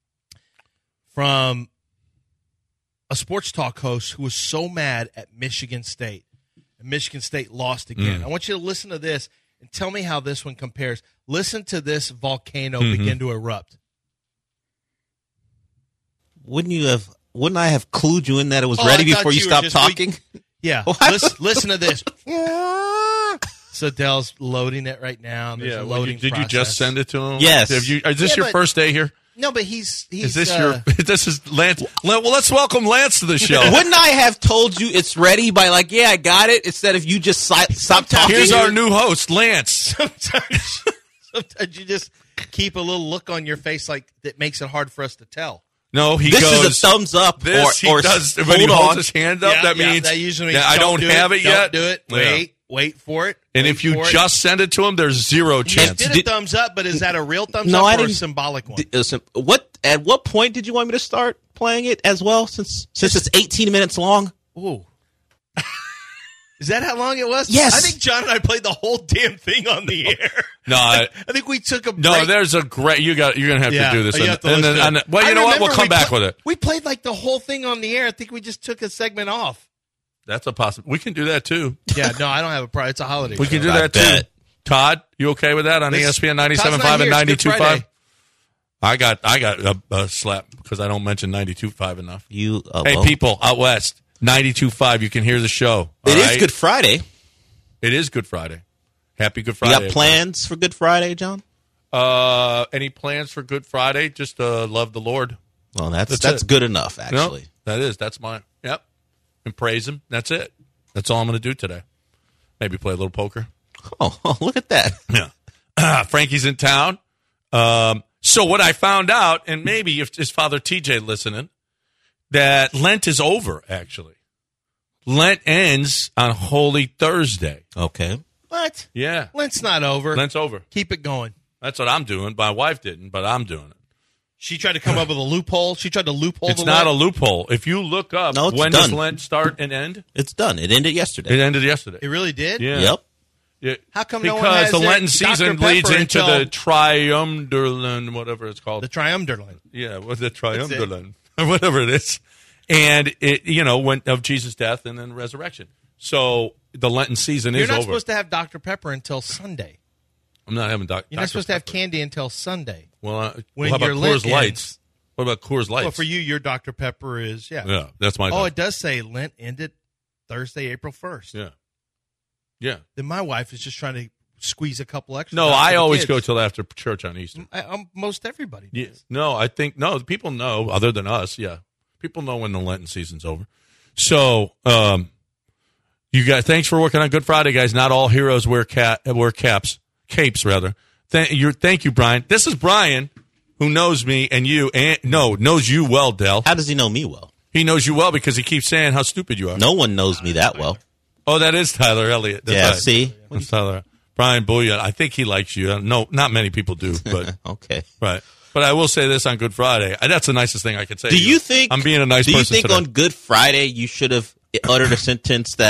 from a sports talk host who was so mad at Michigan State. And Michigan State lost again. Mm. I want you to listen to this and tell me how this one compares. Listen to this volcano Mm-hmm. begin to erupt. Wouldn't you have? Wouldn't I have clued you in that it was Oh, ready I thought before you you were stopped just- talking? Yeah, What? listen, listen to this. So Dell's loading it right now. There's Yeah, a well, loading you, did you process. just send it to him? Yes. Have you, is this Yeah, your but- first day here? No, but he's he's. Is this uh, your? This is Lance. Well, let's welcome Lance to the show. Wouldn't I have told you it's ready by like, yeah, I got it, instead of you just si- stop talking? Here's our new host, Lance. sometimes, sometimes you just keep a little look on your face like that makes it hard for us to tell. No, he This goes. is a thumbs up. This or, he or does. hold When he on. holds his hand up, Yeah, that yeah, means that usually means that I don't do have it, don't yet. Do it. Yeah. Wait, wait for it. And wait if you for it. just send it to him, there's zero You chance. did a Did- thumbs up, but is that a real thumbs No, up I or a didn't- symbolic one? D- listen, what at what point did you want me to start playing it as well? Since since it's eighteen minutes long. Ooh. Is that how long it was? Yes. I think John and I played the whole damn thing on the air. No, I, I think we took a break. no. There's a great. You got. You're gonna have Yeah, to do this. you And- have to and listen then- to and- it. well, you I know what? We'll remember come we back pla- with it. We played like the whole thing on the air. I think we just took a segment off. That's a possible. We can do that too. Yeah, no, I don't have a problem. It's a holiday. We can do I that too. bet. Todd, you okay with that on This- E S P N ninety-seven point Todd's five not and here. It's Good ninety-two point five? Friday. I got I got a, a slap because I don't mention ninety-two point five enough. You uh, Hey, well, people out west, ninety-two point five, you can hear the show. It all is right? Good Friday. It is Good Friday. Happy Good You Friday. got plans for Good Friday, John? Uh, any plans for Good Friday? Just uh, love the Lord. Well, that's That's that's, it. good enough, No, actually. that is. That's my, yep. And praise him. That's it. That's all I'm going to do today. Maybe play a little poker. Oh, oh, look at that. Yeah. Frankie's in town. Um, so what I found out, and maybe if is Father T J listening, that Lent is over, actually. Lent ends on Holy Thursday. Okay. What? Yeah. Lent's not over. Lent's over. Keep it going. That's what I'm doing. My wife didn't, but I'm doing it. She tried to come up with a loophole. She tried to loophole. It's the not Lent. a loophole. If you look up, No, it's when does done. Lent start and end? It's done. It ended yesterday. It ended yesterday. It really did. Yeah. Yep. Yeah. How come no because one has the their Lenten Doctor season Pepper leads into until- the Triumvirate, whatever it's called. The triumvirate. Yeah, what's the That's Triumvirate or whatever it is, and it you know went of Jesus' death and then resurrection. So the Lenten season You're is not over. supposed to have Doctor Pepper until Sunday. I'm not having doc- You're not Doctor supposed to have Pepper. candy until Sunday. Well, uh, When how about your Coors Lent Lights? ends. What about Coors Lights? Well, for you, your Doctor Pepper is yeah. yeah, that's my. Oh, doc- it does say Lent ended Thursday, April first. yeah, yeah. Then my wife is just trying to squeeze a couple extra. No, out for I the always kids. go till after church on Easter. I, um, most everybody does. Yeah. No, I think no. People know other than us. Yeah, people know when the Lenten season's over. So, um, you guys, thanks for working on Good Friday, guys. Not all heroes wear cat wear caps, capes rather. Thank you, thank you, Brian. This is Brian, who knows me and you, and no knows you well, Del. How does he know me well? He knows you well because he keeps saying how stupid you are. No one knows me that well. Oh, that is Tyler Elliott. That's Yeah, right. see? That's Tyler. Brian Bouillon. I think he likes you. No, not many people do, but Okay. right. But I will say this on Good Friday. That's the nicest thing I could say. Do to you think I'm being a nice Do you person think today. on Good Friday you should have uttered a sentence that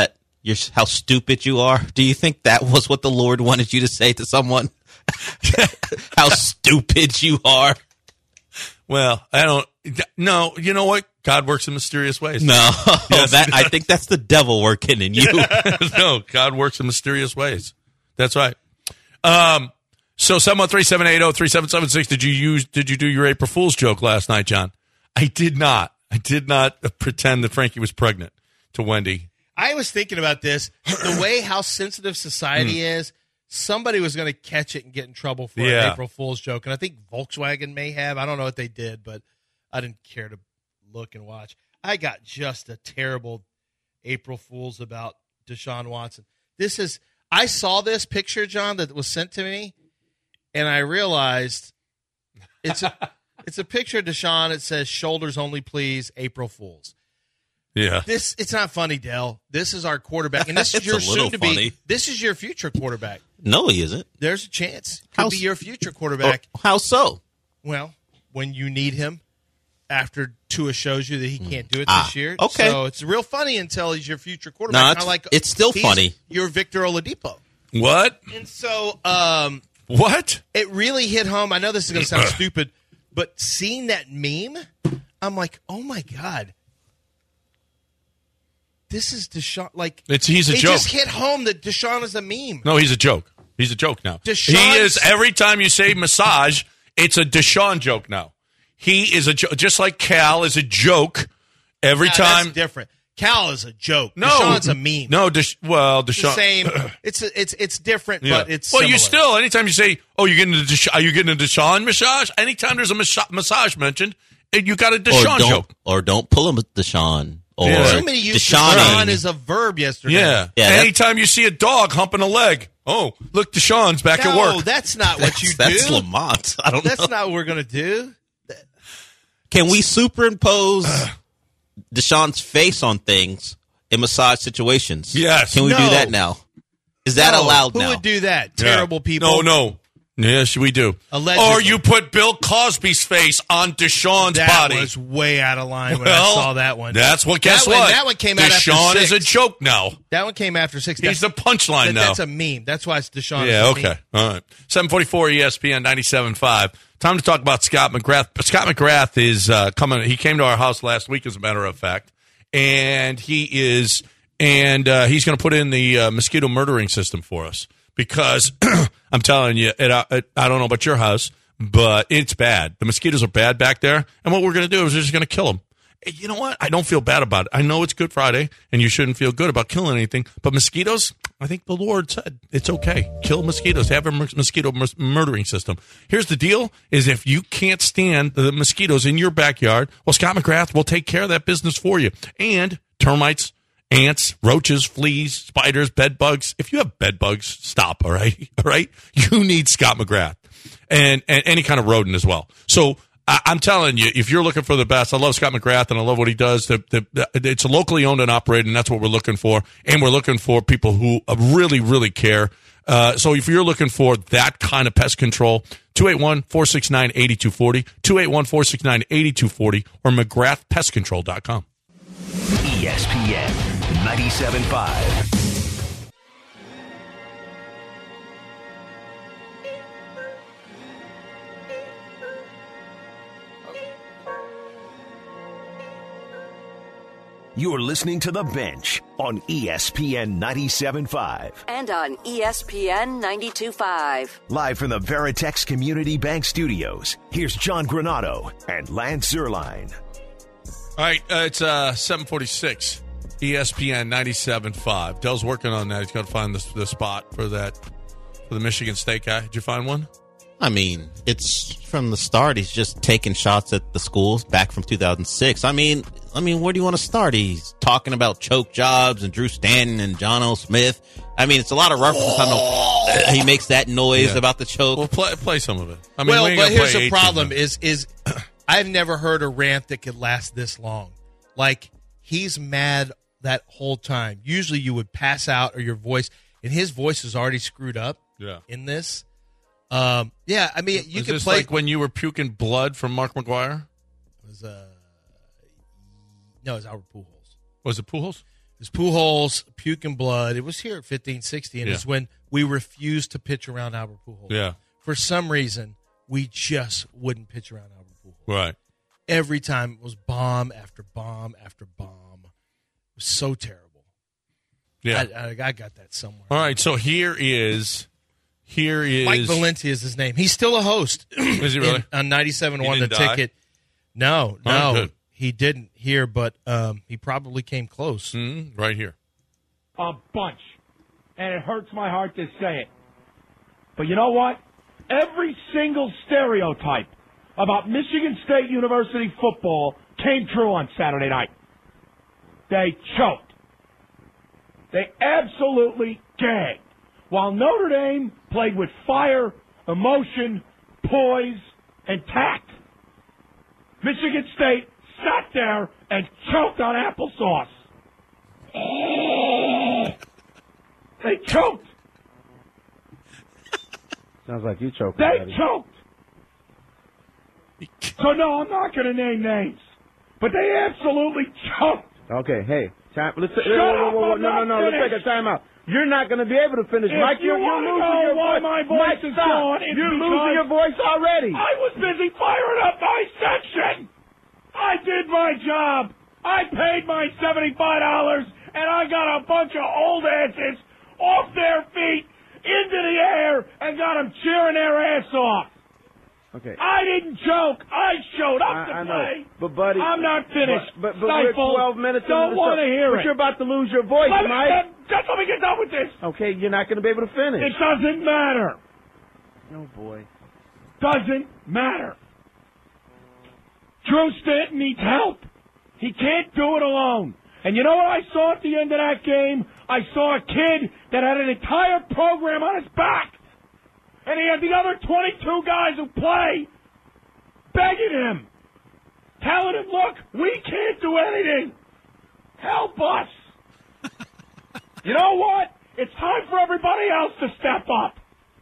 You're, how stupid you are. Do you think that was what the Lord wanted you to say to someone? How stupid you are. Well, I don't. No, you know what? God works in mysterious ways. No, Yes, that I think that's the devil working in you. No, God works in mysterious ways. That's right. Um. So seven one three, seven eight zero, three seven seven six. Did you use? Did you do your April Fool's joke last night, John? I did not. I did not pretend that Frankie was pregnant to Wendy. I was thinking about this. The way how sensitive society Mm. is, somebody was going to catch it and get in trouble for Yeah. an April Fool's joke. And I think Volkswagen may have. I don't know what they did, but I didn't care to look and watch. I got just a terrible April Fool's about Deshaun Watson. This is, I saw this picture, John, that was sent to me, and I realized it's a, it's a picture of Deshaun. It says, shoulders only, please, April Fool's. Yeah. This it's not funny, Dell. This is our quarterback, and this is It's your a little soon to be. funny. This is your future quarterback. No, he isn't. There's a chance could How be s- your future quarterback. Oh, how so? Well, when you need him, after Tua shows you that he can't do it Ah, this year. okay. So it's real funny until he's your future quarterback. No, Kinda it's- like it's still he's funny. Your Victor Oladipo. What? And so, um, What? it really hit home. I know this is going to sound stupid, but seeing that meme, I'm like, oh my god. This is Deshaun. Like It's he's a it joke. just hit home that Deshaun is a meme. No, he's a joke. He's a joke now. Deshaun- He is. Every time you say massage, it's a Deshaun joke now. He is a joke, just like Cal is a joke. Every Nah, time. that's different. Cal is a joke. No, Deshaun's a meme. No, Desha- well, It's Deshaun. the same. It's a, it's it's different, Yeah. but it's well, similar. you still. Anytime you say, "Oh, you're getting a Desha- are you getting a Deshaun massage?" Anytime there's a mas- massage mentioned, and you got a Or Deshaun don't, joke. or don't pull him with Deshaun. Or Yeah. Somebody used Deshaun. Deshaun as a verb yesterday. Yeah. Yeah, that- Anytime you see a dog humping a leg, oh, look, Deshaun's back no, at work. that's not what you that's do. Lamont. I don't That's know. not what we're gonna do. Can we superimpose Deshaun's face on things in massage situations? Yes. Can we No. do that now? Is that No, allowed Who now? would do that? Yeah. Terrible people. No, no. Yes, we do. Allegedly. Or you put Bill Cosby's face on Deshaun's That body. was way out of line when Well, I saw that one. That's what. Guess that one, what? That one came out after Deshaun six. is a joke now. That one came after six. He's the That- punchline that- now. That's a meme. That's why it's Deshaun. Yeah, is a meme. okay. All right. seven forty-four E S P N ninety-seven point five. Time to talk about Scott McGrath. Scott McGrath is uh, coming. He came to our house last week, as a matter of fact. And he is, and uh, he's going to put in the uh, mosquito murdering system for us. Because I'm telling you, it, it, I don't know about your house, but it's bad. The mosquitoes are bad back there. And what we're going to do is we're just going to kill them. You know what? I don't feel bad about it. I know it's Good Friday, and you shouldn't feel good about killing anything. But mosquitoes, I think the Lord said it's okay. Kill mosquitoes. Have a mosquito murdering system. Here's the deal, is if you can't stand the mosquitoes in your backyard, well, Scott McGrath will take care of that business for you. And termites, ants, roaches, fleas, spiders, bed bugs. If you have bed bugs, stop, all right? All right? You need Scott McGrath. And, and any kind of rodent as well. So I, I'm telling you, if you're looking for the best, I love Scott McGrath and I love what he does. The, the, the, it's locally owned and operated, and that's what we're looking for. And we're looking for people who really, really care. Uh, so if you're looking for that kind of pest control, two eight one, four six nine, eight two four zero, two eight one, four six nine, eight two four zero, or McGrath Pest Control dot com. E S P N ninety-seven point five. You're listening to The Bench on E S P N ninety-seven point five. And on E S P N ninety-two point five. Live from the Veritex Community Bank Studios, here's John Granado and Lance Zierlein. All right, uh, it's uh, seven forty-six, E S P N ninety-seven point five. Dell's working on that. He's got to find the, the spot for that, for the Michigan State guy. Did you find one? I mean, it's from the start. He's just taking shots at the schools back from two thousand six. I mean, I mean, where do you want to start? He's talking about choke jobs and Drew Stanton and John O. Smith. I mean, it's a lot of references. I know he makes that noise Yeah. about the choke. Well, play, play some of it. I mean, well, we ain't but gonna here's play the eighteen problem: minutes. is is I've never heard a rant that could last this long. Like, he's mad that whole time. Usually, you would pass out or your voice, and his voice is already screwed up. Yeah. In this, um, yeah, I mean, you Was could this play. like when you were puking blood from Mark McGuire? It was, uh, no, it was Albert Pujols. Was it Pujols? This Pujols, puke and blood. It was here at fifteen sixty, and Yeah. it's when we refused to pitch around Albert Pujols. Yeah. For some reason, we just wouldn't pitch around Albert Pujols. Right. Every time it was bomb after bomb after bomb. It was so terrible. Yeah. I, I, I got that somewhere. All right, so here is here is Mike Valenti is his name. He's still a host. Is he really? In, on ninety-seven He one The didn't die? Ticket. No, Oh, no. good. He didn't here, but um, he probably came close. Mm, right here. A bunch. And it hurts my heart to say it. But you know what? Every single stereotype about Michigan State University football came true on Saturday night. They choked. They absolutely gagged. While Notre Dame played with fire, emotion, poise, and tact. Michigan State sat there and choked on applesauce. They choked. Sounds like you choked. They already. choked. So no, I'm not going to name names, but they absolutely choked. Okay, hey, time, let's Shut whoa, whoa, up, whoa, whoa, I'm no, no, not no, let's finished. take a time out. You're not going to be able to finish, If Mike. you You're, you're wanna losing know your why voice. my voice Mike, is stop. gone, it's You're because losing your voice already. I was busy firing up my section. I did my job. I paid my seventy-five dollars, and I got a bunch of old asses off their feet into the air and got them cheering their ass off. Okay. I didn't joke. I showed up I, to I know, play. but buddy, I'm not finished. But, but, but we're Stifle. twelve minutes. Don't into the want to show. hear but it. You're about to lose your voice, Let me, Mike. get- just let me get done with this. Okay, you're not going to be able to finish. It doesn't matter. Oh boy. Doesn't matter. Drew Stanton needs help. He can't do it alone. And you know what I saw at the end of that game? I saw a kid that had an entire program on his back. And he had the other twenty-two guys who play begging him, telling him, look, we can't do anything. Help us. You know what? It's time for everybody else to step up.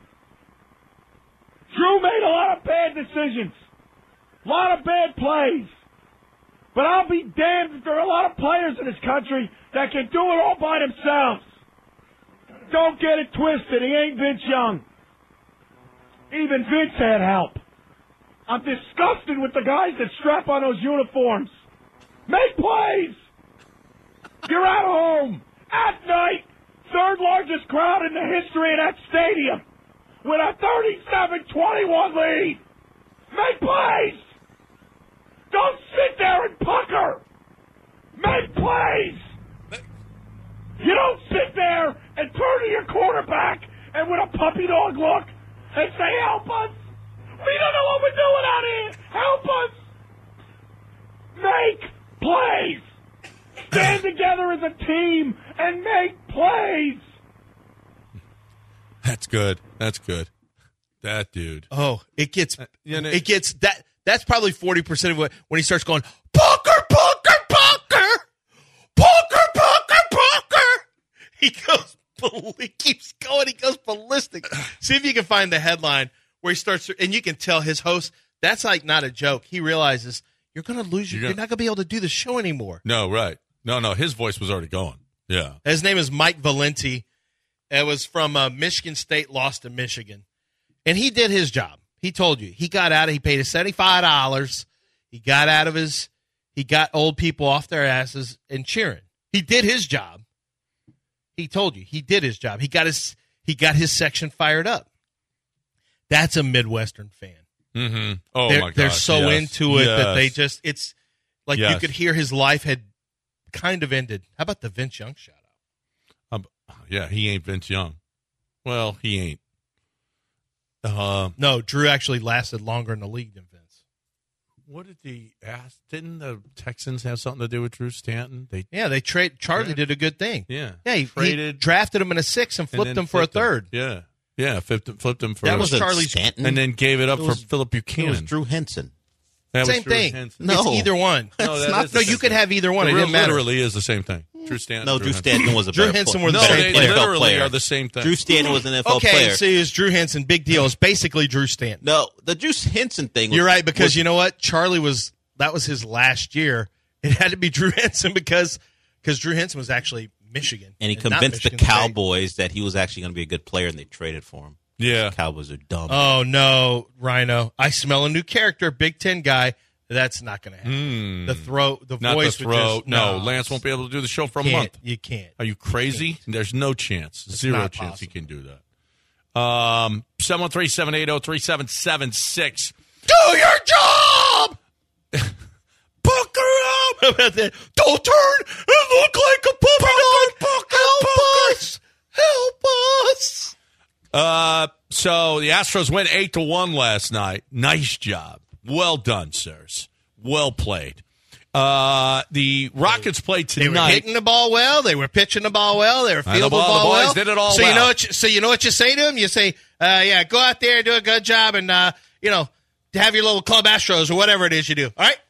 Drew made a lot of bad decisions, a lot of bad plays. But I'll be damned if there are a lot of players in this country that can do it all by themselves. Don't get it twisted. He ain't Vince Young. Even Vince had help. I'm disgusted with the guys that strap on those uniforms. Make plays. You're at home, at night, third largest crowd in the history of that stadium, with a thirty-seven twenty-one lead. Make plays. Don't sit there and pucker. Make plays. You don't sit there and turn to your quarterback and with a puppy dog look and say, help us. We don't know what we're doing out here. Help us. Make plays. Stand together as a team and make plays. That's good. That's good. That dude. Oh, it gets you know, it gets that. That's probably forty percent of what when he starts going poker, poker, poker, poker, poker, poker. He goes, he keeps going. He goes ballistic. See if you can find the headline where he starts, and you can tell his host. That's like not a joke. He realizes you're going to lose. You're, You're you're not going to be able to do the show anymore. No, right. No, no. His voice was already going. Yeah. His name is Mike Valenti. It was from uh, Michigan State, lost to Michigan. And he did his job. He told you. He got out of, he paid his seventy-five dollars. He got out of his, he got old people off their asses and cheering. He did his job. He told you. He did his job. He got his, he got his section fired up. That's a Midwestern fan. Mm-hmm. Oh, they're, my God. They're so yes. into it yes. that they just, it's like yes. you could hear his life had kind of ended. How about the Vince Young shout out? Um, yeah, he ain't Vince Young. Well, he ain't. Uh, no, Drew actually lasted longer in the league than Vince. What did the ask? Didn't the Texans have something to do with Drew Stanton? They yeah, they trade. Charlie yeah. did a good thing. Yeah, yeah, he, traded, he drafted him in a six and flipped and him for a third. Him. Yeah, yeah, flipped him, flipped him for that was Charlie's Stanton, and then gave it up it was, for Philip Buchanan. It was Drew Henson. That same was thing. Henson. No, it's either one. No, that not, no you could thing. have either one. It, it didn't matter. Literally is the same thing. Drew Stanton. No, Drew, Drew Henson. Stanton was a Drew better Henson player. was no, the same they player. literally player. are the same thing. Drew Stanton was an N F L okay, player. so it's Drew Henson. Big deal. It's basically Drew Stanton. No, the Drew Henson thing. Was, You're right because was, you know what? Charlie was that was his last year. It had to be Drew Henson because because Drew Henson was actually Michigan. And he not convinced the Michigan State. Cowboys that he was actually going to be a good player, and they traded for him. Yeah. The Cowboys are dumb. Oh, no, Rhino. I smell a new character, Big Ten guy. That's not going to happen. Mm. The throat, the Not voice the would throat. just, no, Lance won't be able to do the show for a can't, month. You can't. Are you crazy? There's no chance. It's Zero not chance possible. he can do that. Um, seven one three, seven eight zero, three seven seven six. Do your job! Pucker up! Don't turn and look like a puppy dog! Help us! Help us! Uh, so the Astros went eight to one last night. Nice job. Well done, sirs. Well played. Uh, the Rockets played They tonight. were hitting the ball well. They were pitching the ball well. They were And fielding the the ball- ball, the boys well. did it all so you well. know what? You, so you know what you say to them? You say, uh, "Yeah, go out there, do a good job, and uh, you know, have your little club Astros or whatever it is you do." All right.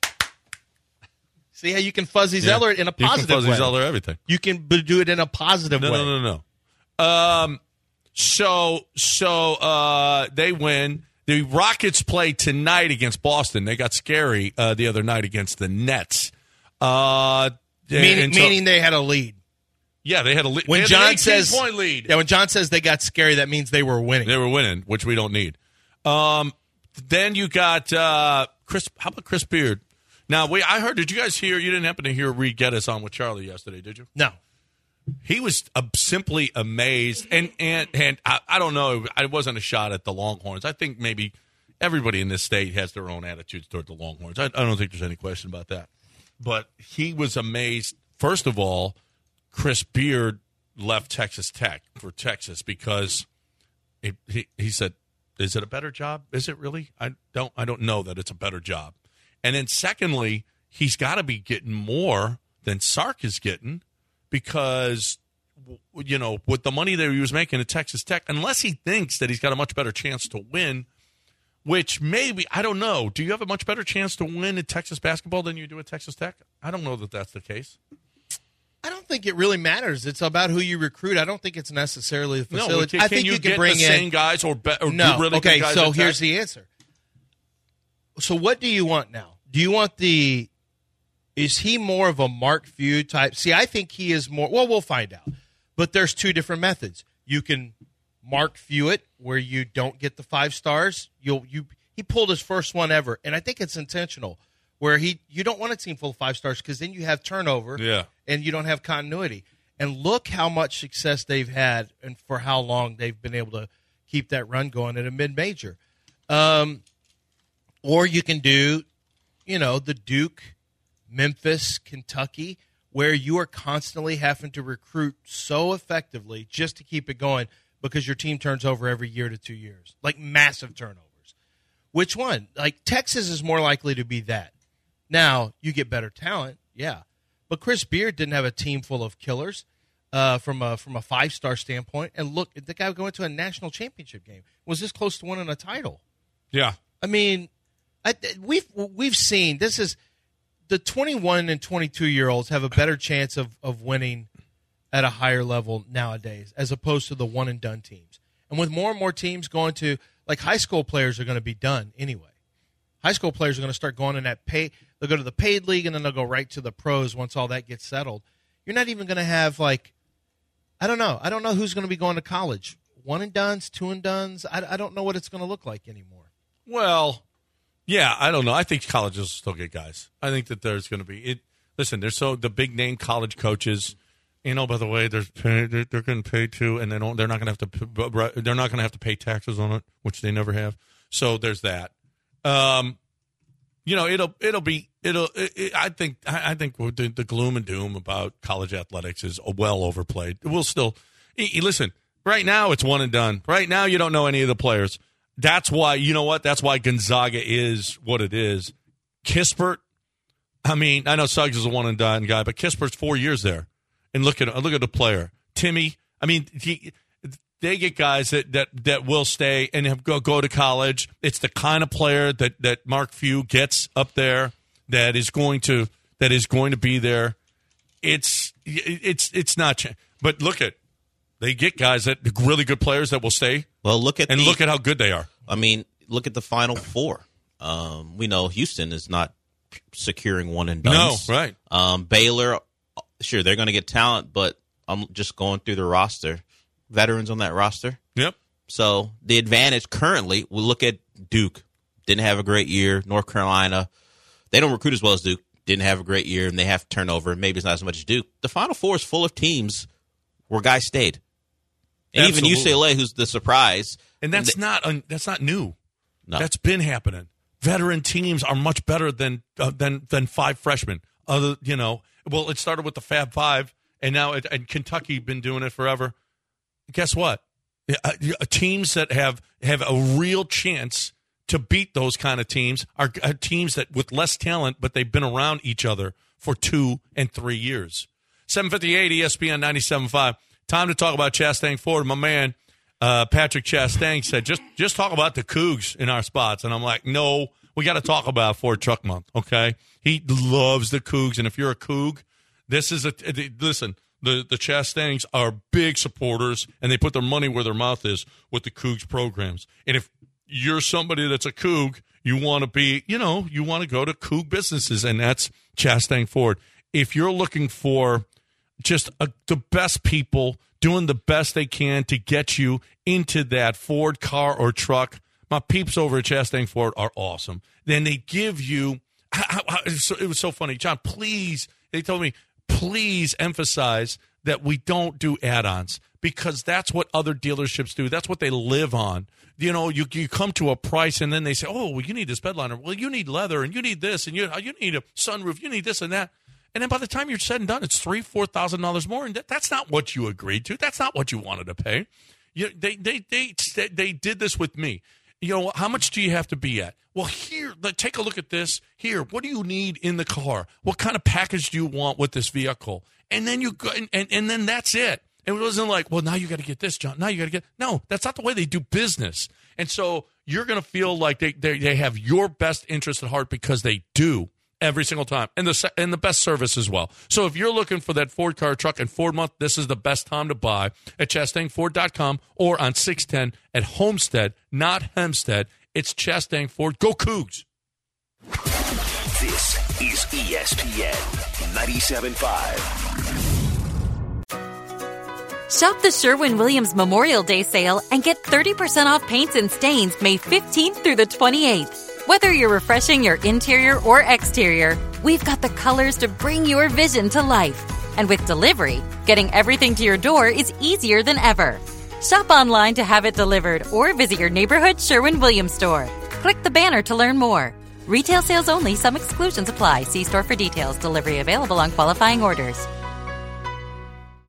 See how you can fuzzy Yeah. Zeller in a You can positive fuzzy way. Zeller everything. You can b- do it in a positive No, way. no, no, no. Um, so, so uh, they win. The Rockets play tonight against Boston. They got scary uh, the other night against the Nets. Uh, Meaning, and so- meaning they had a lead. yeah, they had a lead. When they had John an eighteen says point lead. yeah, when John says they got scary, that means they were winning. They were winning, which we don't need. Um, then you got uh, Chris. How about Chris Beard? Now, we I heard. Did you guys hear? You didn't happen to hear Reed Geddes on with Charlie yesterday, did you? No. He was uh, simply amazed, and and and I, I don't know. I wasn't a shot at the Longhorns. I think maybe everybody in this state has their own attitudes toward the Longhorns. I, I don't think there's any question about that. But he was amazed. First of all, Chris Beard left Texas Tech for Texas because it, he he said, "Is it a better job? Is it really? I don't I don't know that it's a better job." And then secondly, he's got to be getting more than Sark is getting. Because, you know, with the money that he was making at Texas Tech, unless he thinks that he's got a much better chance to win, which maybe, I don't know. Do you have a much better chance to win at Texas basketball than you do at Texas Tech? I don't know that that's the case. I don't think it really matters. It's about who you recruit. I don't think it's necessarily the No, facility. can, I think can you, you can get bring the in same guys or, be, or no. really okay, good guys so at here's Tech? the answer. So what do you want now? Do you want the – is he more of a Mark Few type? See, I think he is more – well, we'll find out. But there's two different methods. You can Mark Few it where you don't get the five stars. You'll you He pulled his first one ever, and I think it's intentional, where he you don't want a team full of five stars because then you have turnover Yeah. and you don't have continuity. And look how much success they've had and for how long they've been able to keep that run going at a mid-major. Um, or you can do, you know, the Duke, Memphis, Kentucky, where you are constantly having to recruit so effectively just to keep it going because your team turns over every year to two years, like massive turnovers. Which one? Like Texas is more likely to be that. Now, you get better talent, yeah. But Chris Beard didn't have a team full of killers uh, from a from a five-star standpoint. And look, the guy going to a national championship game was this close to winning a title. Yeah. I mean, I, we've we've seen this is the twenty-one and twenty-two year olds have a better chance of, of winning at a higher level nowadays as opposed to the one and done teams. And with more and more teams going to like high school players are going to be done anyway. High school players are going to start going in that pay. They'll go to the paid league and then they'll go right to the pros once all that gets settled. You're not even going to have like, I don't know. I don't know who's going to be going to college. One and dones, two and dones. I, I don't know what it's going to look like anymore. Well, yeah, I don't know. I think colleges will still get guys. I think that there's going to be it. Listen, there's so the big name college coaches. You know, by the way, there's pay, they're, they're getting paid too, and they don't. They're not going to have to. They're not going to have to pay taxes on it, which they never have. So there's that. Um, you know, it'll it'll be it'll. It, it, I think I, I think the, the gloom and doom about college athletics is well overplayed. We'll still listen. Right now, it's one and done. Right now, you don't know any of the players. That's why, you know what? That's why Gonzaga is what it is. Kispert, I mean, I know Suggs is a one and done guy, but Kispert's four years there. And look at look at the player. Timmy, I mean, he, they get guys that, that, that will stay and have, go, go to college. It's the kind of player that, that Mark Few gets up there that is going to that is going to be there. It's it's it's not, but look at they get guys that really good players that will stay. Well, look at and the, look at how good they are. I mean, look at the Final Four. Um, we know Houston is not securing one and done. No, right. Um, Baylor sure, they're going to get talent, but I'm just going through the roster. Veterans on that roster. Yep. So the advantage currently, we look at Duke. Didn't have a great year. North Carolina, they don't recruit as well as Duke. Didn't have a great year, and they have turnover. Maybe it's not as much as Duke. The Final Four is full of teams where guys stayed. And Absolutely. even U C L A, who's the surprise. And that's and they, not un, that's not new. No. That's been happening. Veteran teams are much better than uh, than than five freshmen. Other, you know, well, it started with the Fab Five, and now it, and Kentucky been doing it forever. Guess what? Uh, teams that have have a real chance to beat those kind of teams are uh, teams that with less talent, but they've been around each other for two and three years. seven fifty-eight E S P N ninety-seven point five. Time to talk about Chastang Ford. My man, uh, Patrick Chastang, said, just just talk about the Cougs in our spots. And I'm like, no, we got to talk about Ford Truck Month, okay? He loves the Cougs. And if you're a Coug, this is a – listen, the, the Chastangs are big supporters, and they put their money where their mouth is with the Cougs programs. And if you're somebody that's a Coug, you want to be – you know, you want to go to Coug businesses, and that's Chastang Ford. If you're looking for – just uh, the best people doing the best they can to get you into that Ford car or truck. My peeps over at Chastang Ford are awesome. Then they give you I, I, it was so funny. John, please, they told me, please emphasize that we don't do add-ons because that's what other dealerships do. That's what they live on. You know, you you come to a price and then they say, oh, well, you need this bedliner. Well, you need leather and you need this and you you need a sunroof. You need this and that. And then by the time you're said and done, it's three, four thousand dollars more, and that, that's not what you agreed to. That's not what you wanted to pay. You, they, they, they, they did this with me. You know, how much do you have to be at? Well, here, take a look at this. Here, what do you need in the car? What kind of package do you want with this vehicle? And then you go, and, and, and then that's it. It wasn't like, well, now you got to get this, John. Now you got to get. No, that's not the way they do business. And so you're going to feel like they, they they have your best interest at heart because they do. Every single time, and the and the best service as well. So if you're looking for that Ford car, truck, and Ford month, this is the best time to buy at Chastang Ford dot com or on six ten at Homestead, not Hempstead. It's Chastang Ford. Go Cougs! This is E S P N ninety-seven point five. Shop the Sherwin-Williams Memorial Day sale and get thirty percent off paints and stains May fifteenth through the twenty-eighth. Whether you're refreshing your interior or exterior, we've got the colors to bring your vision to life. And with delivery, getting everything to your door is easier than ever. Shop online to have it delivered or visit your neighborhood Sherwin-Williams store. Click the banner to learn more. Retail sales only. Some exclusions apply. See store for details. Delivery available on qualifying orders.